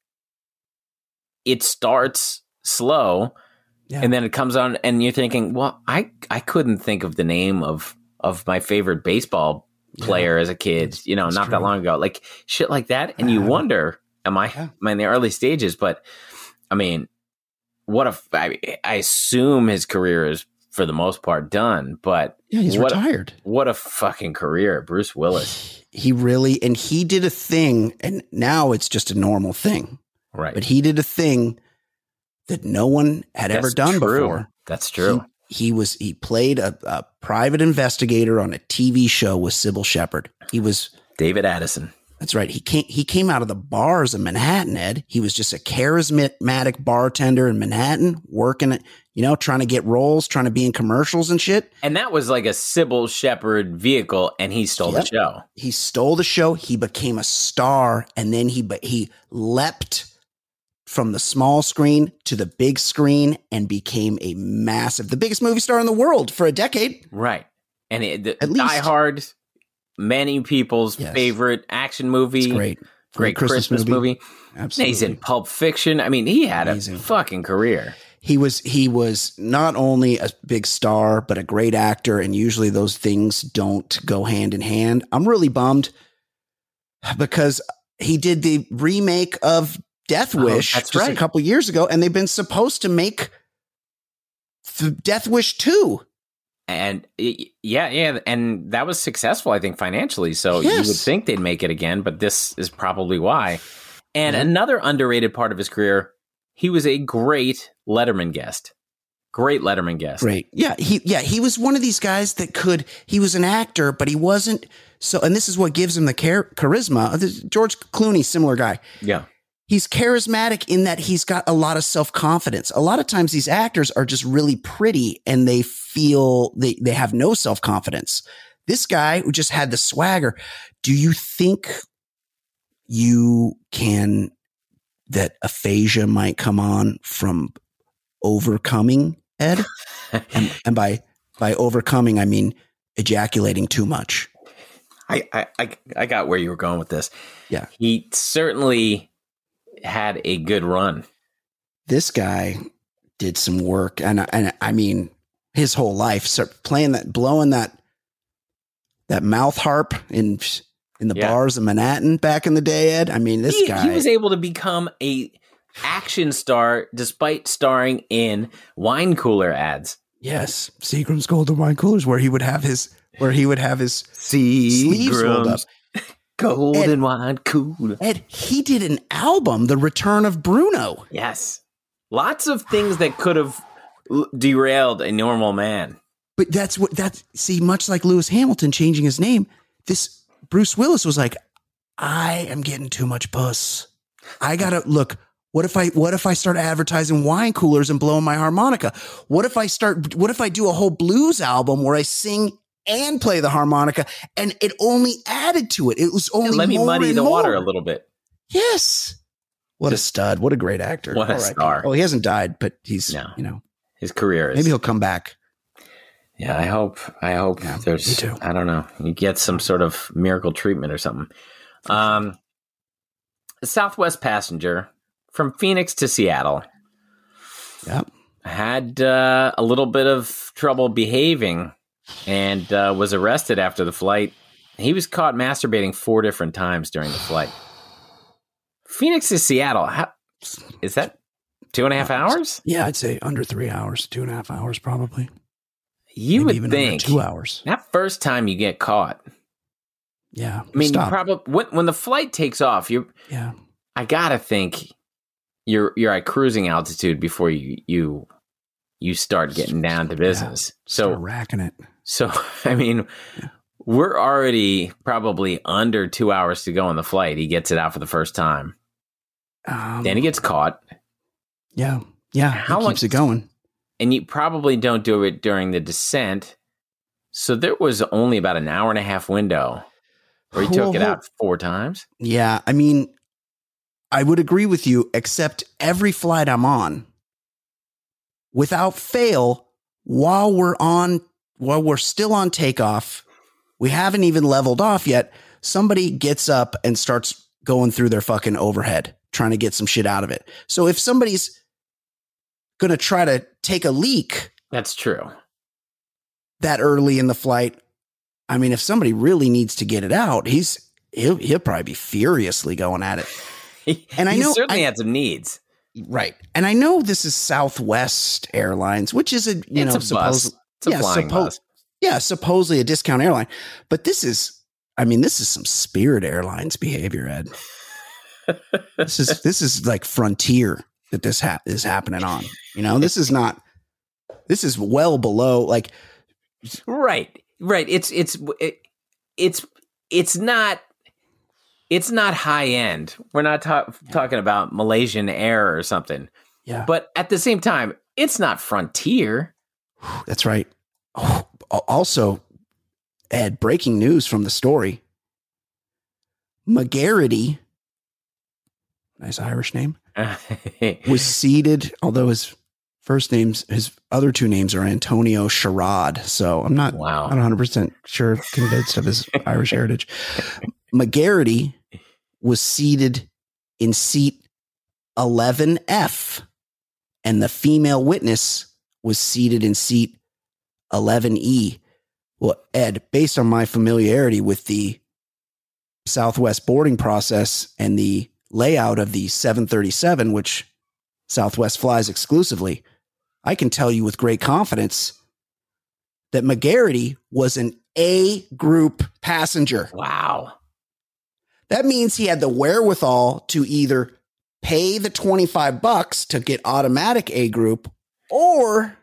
it starts slow and then it comes on and you're thinking, well, I couldn't think of the name of my favorite baseball player as a kid, not that long ago, like shit like that. And you wonder, am I in the early stages? But I mean, I assume his career is for the most part done, but he's retired. What a fucking career, Bruce Willis. He really, and he did a thing, and now it's just a normal thing, right? But he did a thing that no one had ever done before. That's true. He played a private investigator on a TV show with Sybil Shepherd. He was David Addison. That's right. He came out of the bars of Manhattan, Ed. He was just a charismatic bartender in Manhattan, working, trying to get roles, trying to be in commercials and shit. And that was like a Sybil Shepherd vehicle, and he stole the show. He stole the show. He became a star, and then he leapt from the small screen to the big screen and became the biggest movie star in the world for a decade. Right. And Die Hard, many people's favorite action movie. It's great Christmas movie. Absolutely. He's in Pulp Fiction. I mean, he had a fucking career. He was not only a big star, but a great actor. And usually those things don't go hand in hand. I'm really bummed because he did the remake of Death Wish a couple years ago, and they've been supposed to make Death Wish 2. And and that was successful, I think, financially. So you would think they'd make it again, but this is probably why. And another underrated part of his career, he was a great Letterman guest. Great. Yeah. He was one of these guys that he was an actor, but he wasn't so, and this is what gives him the charisma. George Clooney, similar guy. Yeah. He's charismatic in that he's got a lot of self-confidence. A lot of times these actors are just really pretty and they feel they have no self-confidence. This guy who just had the swagger. Do you think that aphasia might come on from overcoming, Ed? and by overcoming, I mean ejaculating too much. I got where you were going with this. Yeah. He certainly had a good run. This guy did some work, and I mean his whole life, blowing that mouth harp in the bars of Manhattan back in the day, Ed. I mean, this guy, he was able to become a action star despite starring in wine cooler ads. Yes, Seagram's Golden Wine Coolers, where he would have his sleeves rolled up. Golden Wine Cooler. Ed, he did an album, The Return of Bruno. Yes. Lots of things that could have derailed a normal man. But much like Lewis Hamilton changing his name, this Bruce Willis was like, I am getting too much puss. I gotta look. What if I start advertising wine coolers and blowing my harmonica? What if I do a whole blues album where I sing and play the harmonica, and it only added to it. It was only let me muddy the water a little bit. Yes. What a stud. What a great actor. What a star. Oh, he hasn't died, but he's, his career is. Maybe he'll come back. Yeah, I hope there's, me too. I don't know, you get some sort of miracle treatment or something. Southwest passenger from Phoenix to Seattle. Yep. Had a little bit of trouble behaving and was arrested after the flight. He was caught masturbating 4 different times during the flight. Phoenix to Seattle. Is that 2.5 hours? Yeah, I'd say under 3 hours, 2.5 hours probably. You Maybe would even think under 2 hours. That first time you get caught. Yeah. I mean, you probably when the flight takes off, I gotta think you're at cruising altitude before you start getting down to business. Start racking it. So I mean, we're already probably under 2 hours to go on the flight. He gets it out for the first time. Then he gets caught. Yeah. Yeah. He keeps it going. And you probably don't do it during the descent. So there was only about an hour and a half window where he took it out 4 times. Yeah. I mean, I would agree with you, except every flight I'm on, without fail, while we're still on takeoff, we haven't even leveled off yet. Somebody gets up and starts going through their fucking overhead, trying to get some shit out of it. So if somebody's going to try to take a leak, that's true. That early in the flight, I mean, if somebody really needs to get it out, he'll probably be furiously going at it. And I know certainly had some needs, right? And I know this is Southwest Airlines, which is supposedly a discount airline, but this is some Spirit Airlines behavior, Ed. This is like Frontier that this is happening on. You know, this is well below like. Right. It's not high end. We're not talking about Malaysian Air or something. Yeah. But at the same time, it's not Frontier. That's right. Oh, also, Ed, breaking news from the story. McGarity, nice Irish name, was seated, although his other 2 names are Antonio Sherrod. So I'm not 100% convinced of his Irish heritage. McGarity was seated in seat 11F, and the female witness was seated in seat 11E. Well, Ed, based on my familiarity with the Southwest boarding process and the layout of the 737, which Southwest flies exclusively, I can tell you with great confidence that McGarity was an A group passenger. Wow. That means he had the wherewithal to either pay the $25 to get automatic A group or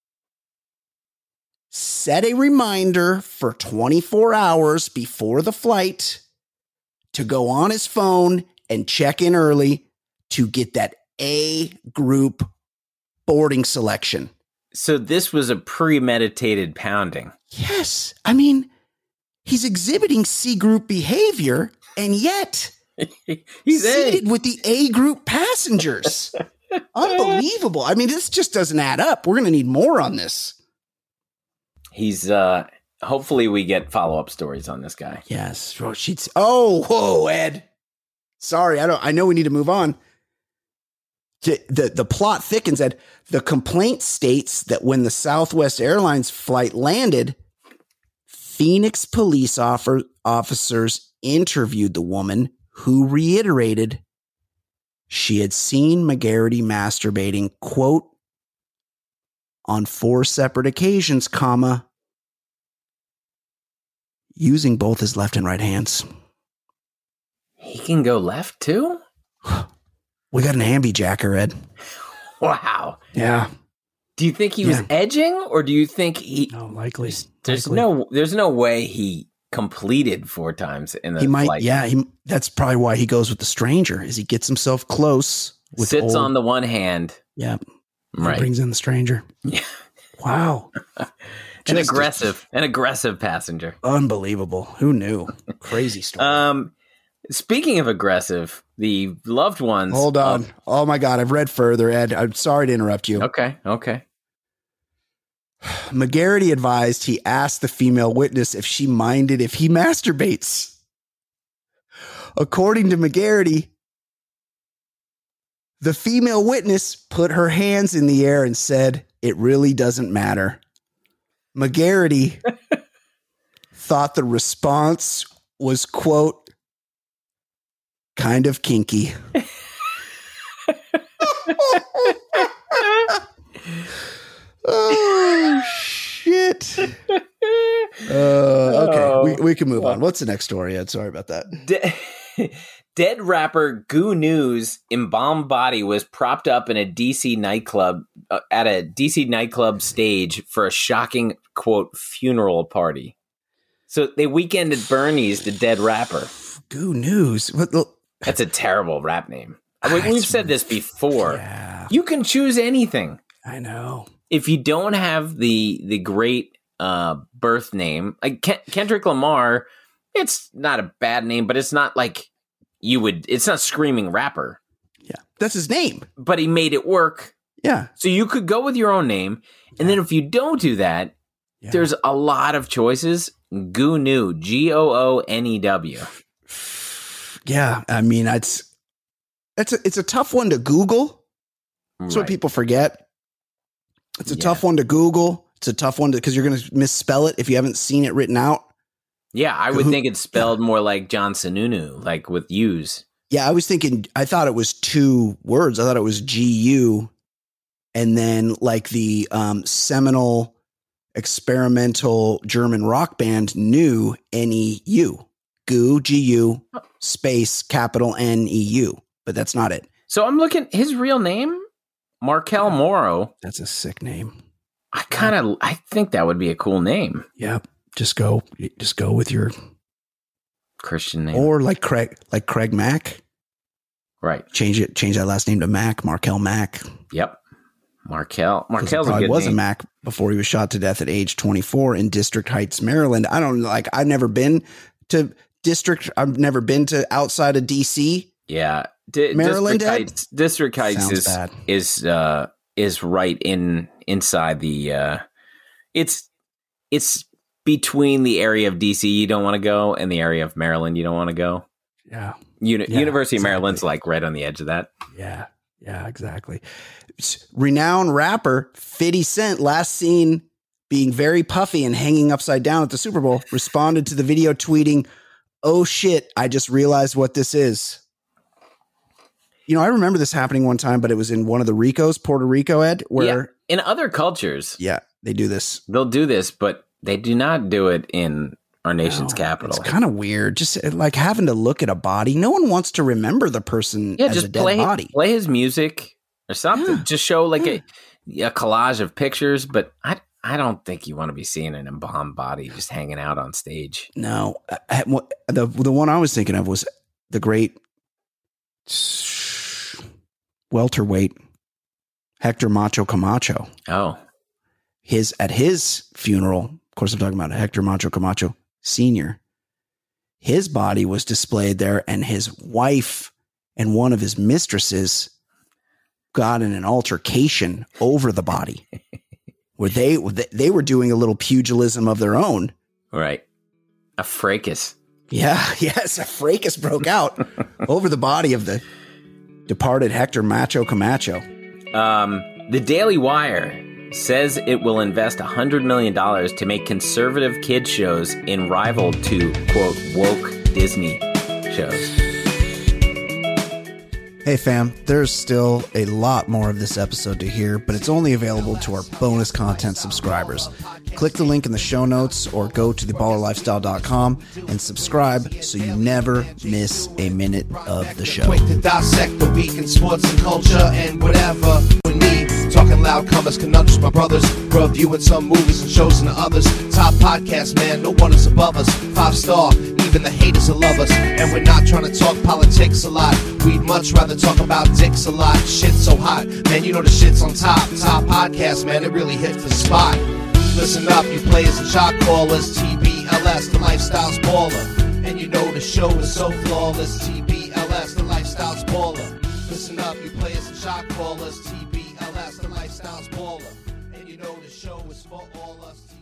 set a reminder for 24 hours before the flight to go on his phone and check in early to get that A group boarding selection. So this was a premeditated pounding. Yes. I mean, he's exhibiting C group behavior, and yet he's seated with the A group passengers. Unbelievable. I mean, this just doesn't add up. We're going to need more on this. He's hopefully we get follow-up stories on this guy. Yes. Whoa, Ed. Sorry, I know we need to move on. The plot thickens, Ed. The complaint states that when the Southwest Airlines flight landed, Phoenix police officers interviewed the woman, who reiterated she had seen McGarity masturbating, quote, on 4 separate occasions, using both his left and right hands. He can go left too? We got an ambijacker, Ed. Wow. Yeah. Do you think he was edging, or do you think he? No, likely. There's no way he completed 4 times in the flight. Yeah, that's probably why he goes with the stranger. Is he gets himself close, sits on the one hand. Yeah. Right. Brings in the stranger. Yeah. Wow. An aggressive passenger. Unbelievable. Who knew? Crazy story. Speaking of aggressive, the loved ones. Hold on. Oh my God. I've read further, Ed. I'm sorry to interrupt you. Okay. McGarity advised he asked the female witness if she minded if he masturbates. According to McGarity, The female witness put her hands in the air and said, "It really doesn't matter." McGarity thought the response was, quote, "kind of kinky." Oh, shit. Okay, we can move on. What's the next story, Ed? Sorry about that. Dead rapper Goo News' embalmed body was propped up in a DC nightclub at a DC nightclub stage for a shocking, quote, funeral party. So they weekended Bernie's, the dead rapper. Goo News. That's a terrible rap name. We've said this before. Yeah. You can choose anything. I know. If you don't have the great birth name, like Kendrick Lamar, it's not a bad name, but it's not like it's not screaming rapper. Yeah. That's his name. But he made it work. Yeah. So you could go with your own name. And then if you don't do that, there's a lot of choices. Goonew, Goonew. Yeah. I mean, it's a tough one to Google. That's what people forget. It's a tough one to Google. It's a tough one because you're going to misspell it if you haven't seen it written out. Yeah, I would think it's spelled more like John Sununu, like with U's. Yeah, I thought it was two words. I thought it was GU and then like the seminal experimental German rock band Neu, Neu. Goo, GU, space, capital NEU. But that's not it. So I'm looking, his real name? Markel Morrow. That's a sick name. I think that would be a cool name. Yeah. Just go with your Christian name. Or like Craig Mack. Right. Change that last name to Mack, Markel Mack. Yep. Markel's a good name. He was a Mack before he was shot to death at age 24 in District Heights, Maryland. I've never been to I've never been to outside of DC. Yeah. Maryland District Heights is right inside the it's between the area of DC you don't want to go and the area of Maryland you don't want to go. Yeah. University of Maryland's like right on the edge of that. Yeah. Yeah, exactly. Renowned rapper 50 Cent, last seen being very puffy and hanging upside down at the Super Bowl, responded to the video tweeting, "Oh shit, I just realized what this is." You know, I remember this happening one time, but it was in one of the Ricos, Puerto Rico, Ed, where in other cultures, they do this. They'll do this, but they do not do it in our nation's capital. It's kind of weird, just like having to look at a body. No one wants to remember the person as a dead body. Play his music or something. Just show like a collage of pictures, but I don't think you want to be seeing an embalmed body just hanging out on stage. No, the one I was thinking of was the great welterweight Hector Macho Camacho. Oh, at his funeral, of course I'm talking about Hector Macho Camacho Sr. His body was displayed there, and his wife and one of his mistresses got in an altercation over the body, where they were doing a little pugilism of their own. Right, a fracas. Yeah, yes, a fracas broke out over the body of the departed Hector Macho Camacho. The Daily Wire says it will invest $100 million to make conservative kids shows in rival to, quote, woke Disney shows. Hey fam, there's still a lot more of this episode to hear, but it's only available to our bonus content subscribers. Click the link in the show notes or go to theballerlifestyle.com and subscribe so you never miss a minute of the show. Quick to dissect the week in sports and culture and whatever we need. Talking loud comers, conundrums, my brothers. Reviewing some movies and shows and others. Top podcast, man, no one is above us. 5-star, even the haters will love us. And we're not trying to talk politics a lot. We'd much rather talk about dicks a lot. Shit's so hot, man, you know the shit's on top. Top podcast, man, it really hits the spot. Listen up, you players and shot callers. TBLS, the lifestyle's baller. And you know the show is so flawless. TBLS, the lifestyle's baller. Listen up, you players and shot callers. TBLS, the lifestyle's baller. And you know the show is for all us.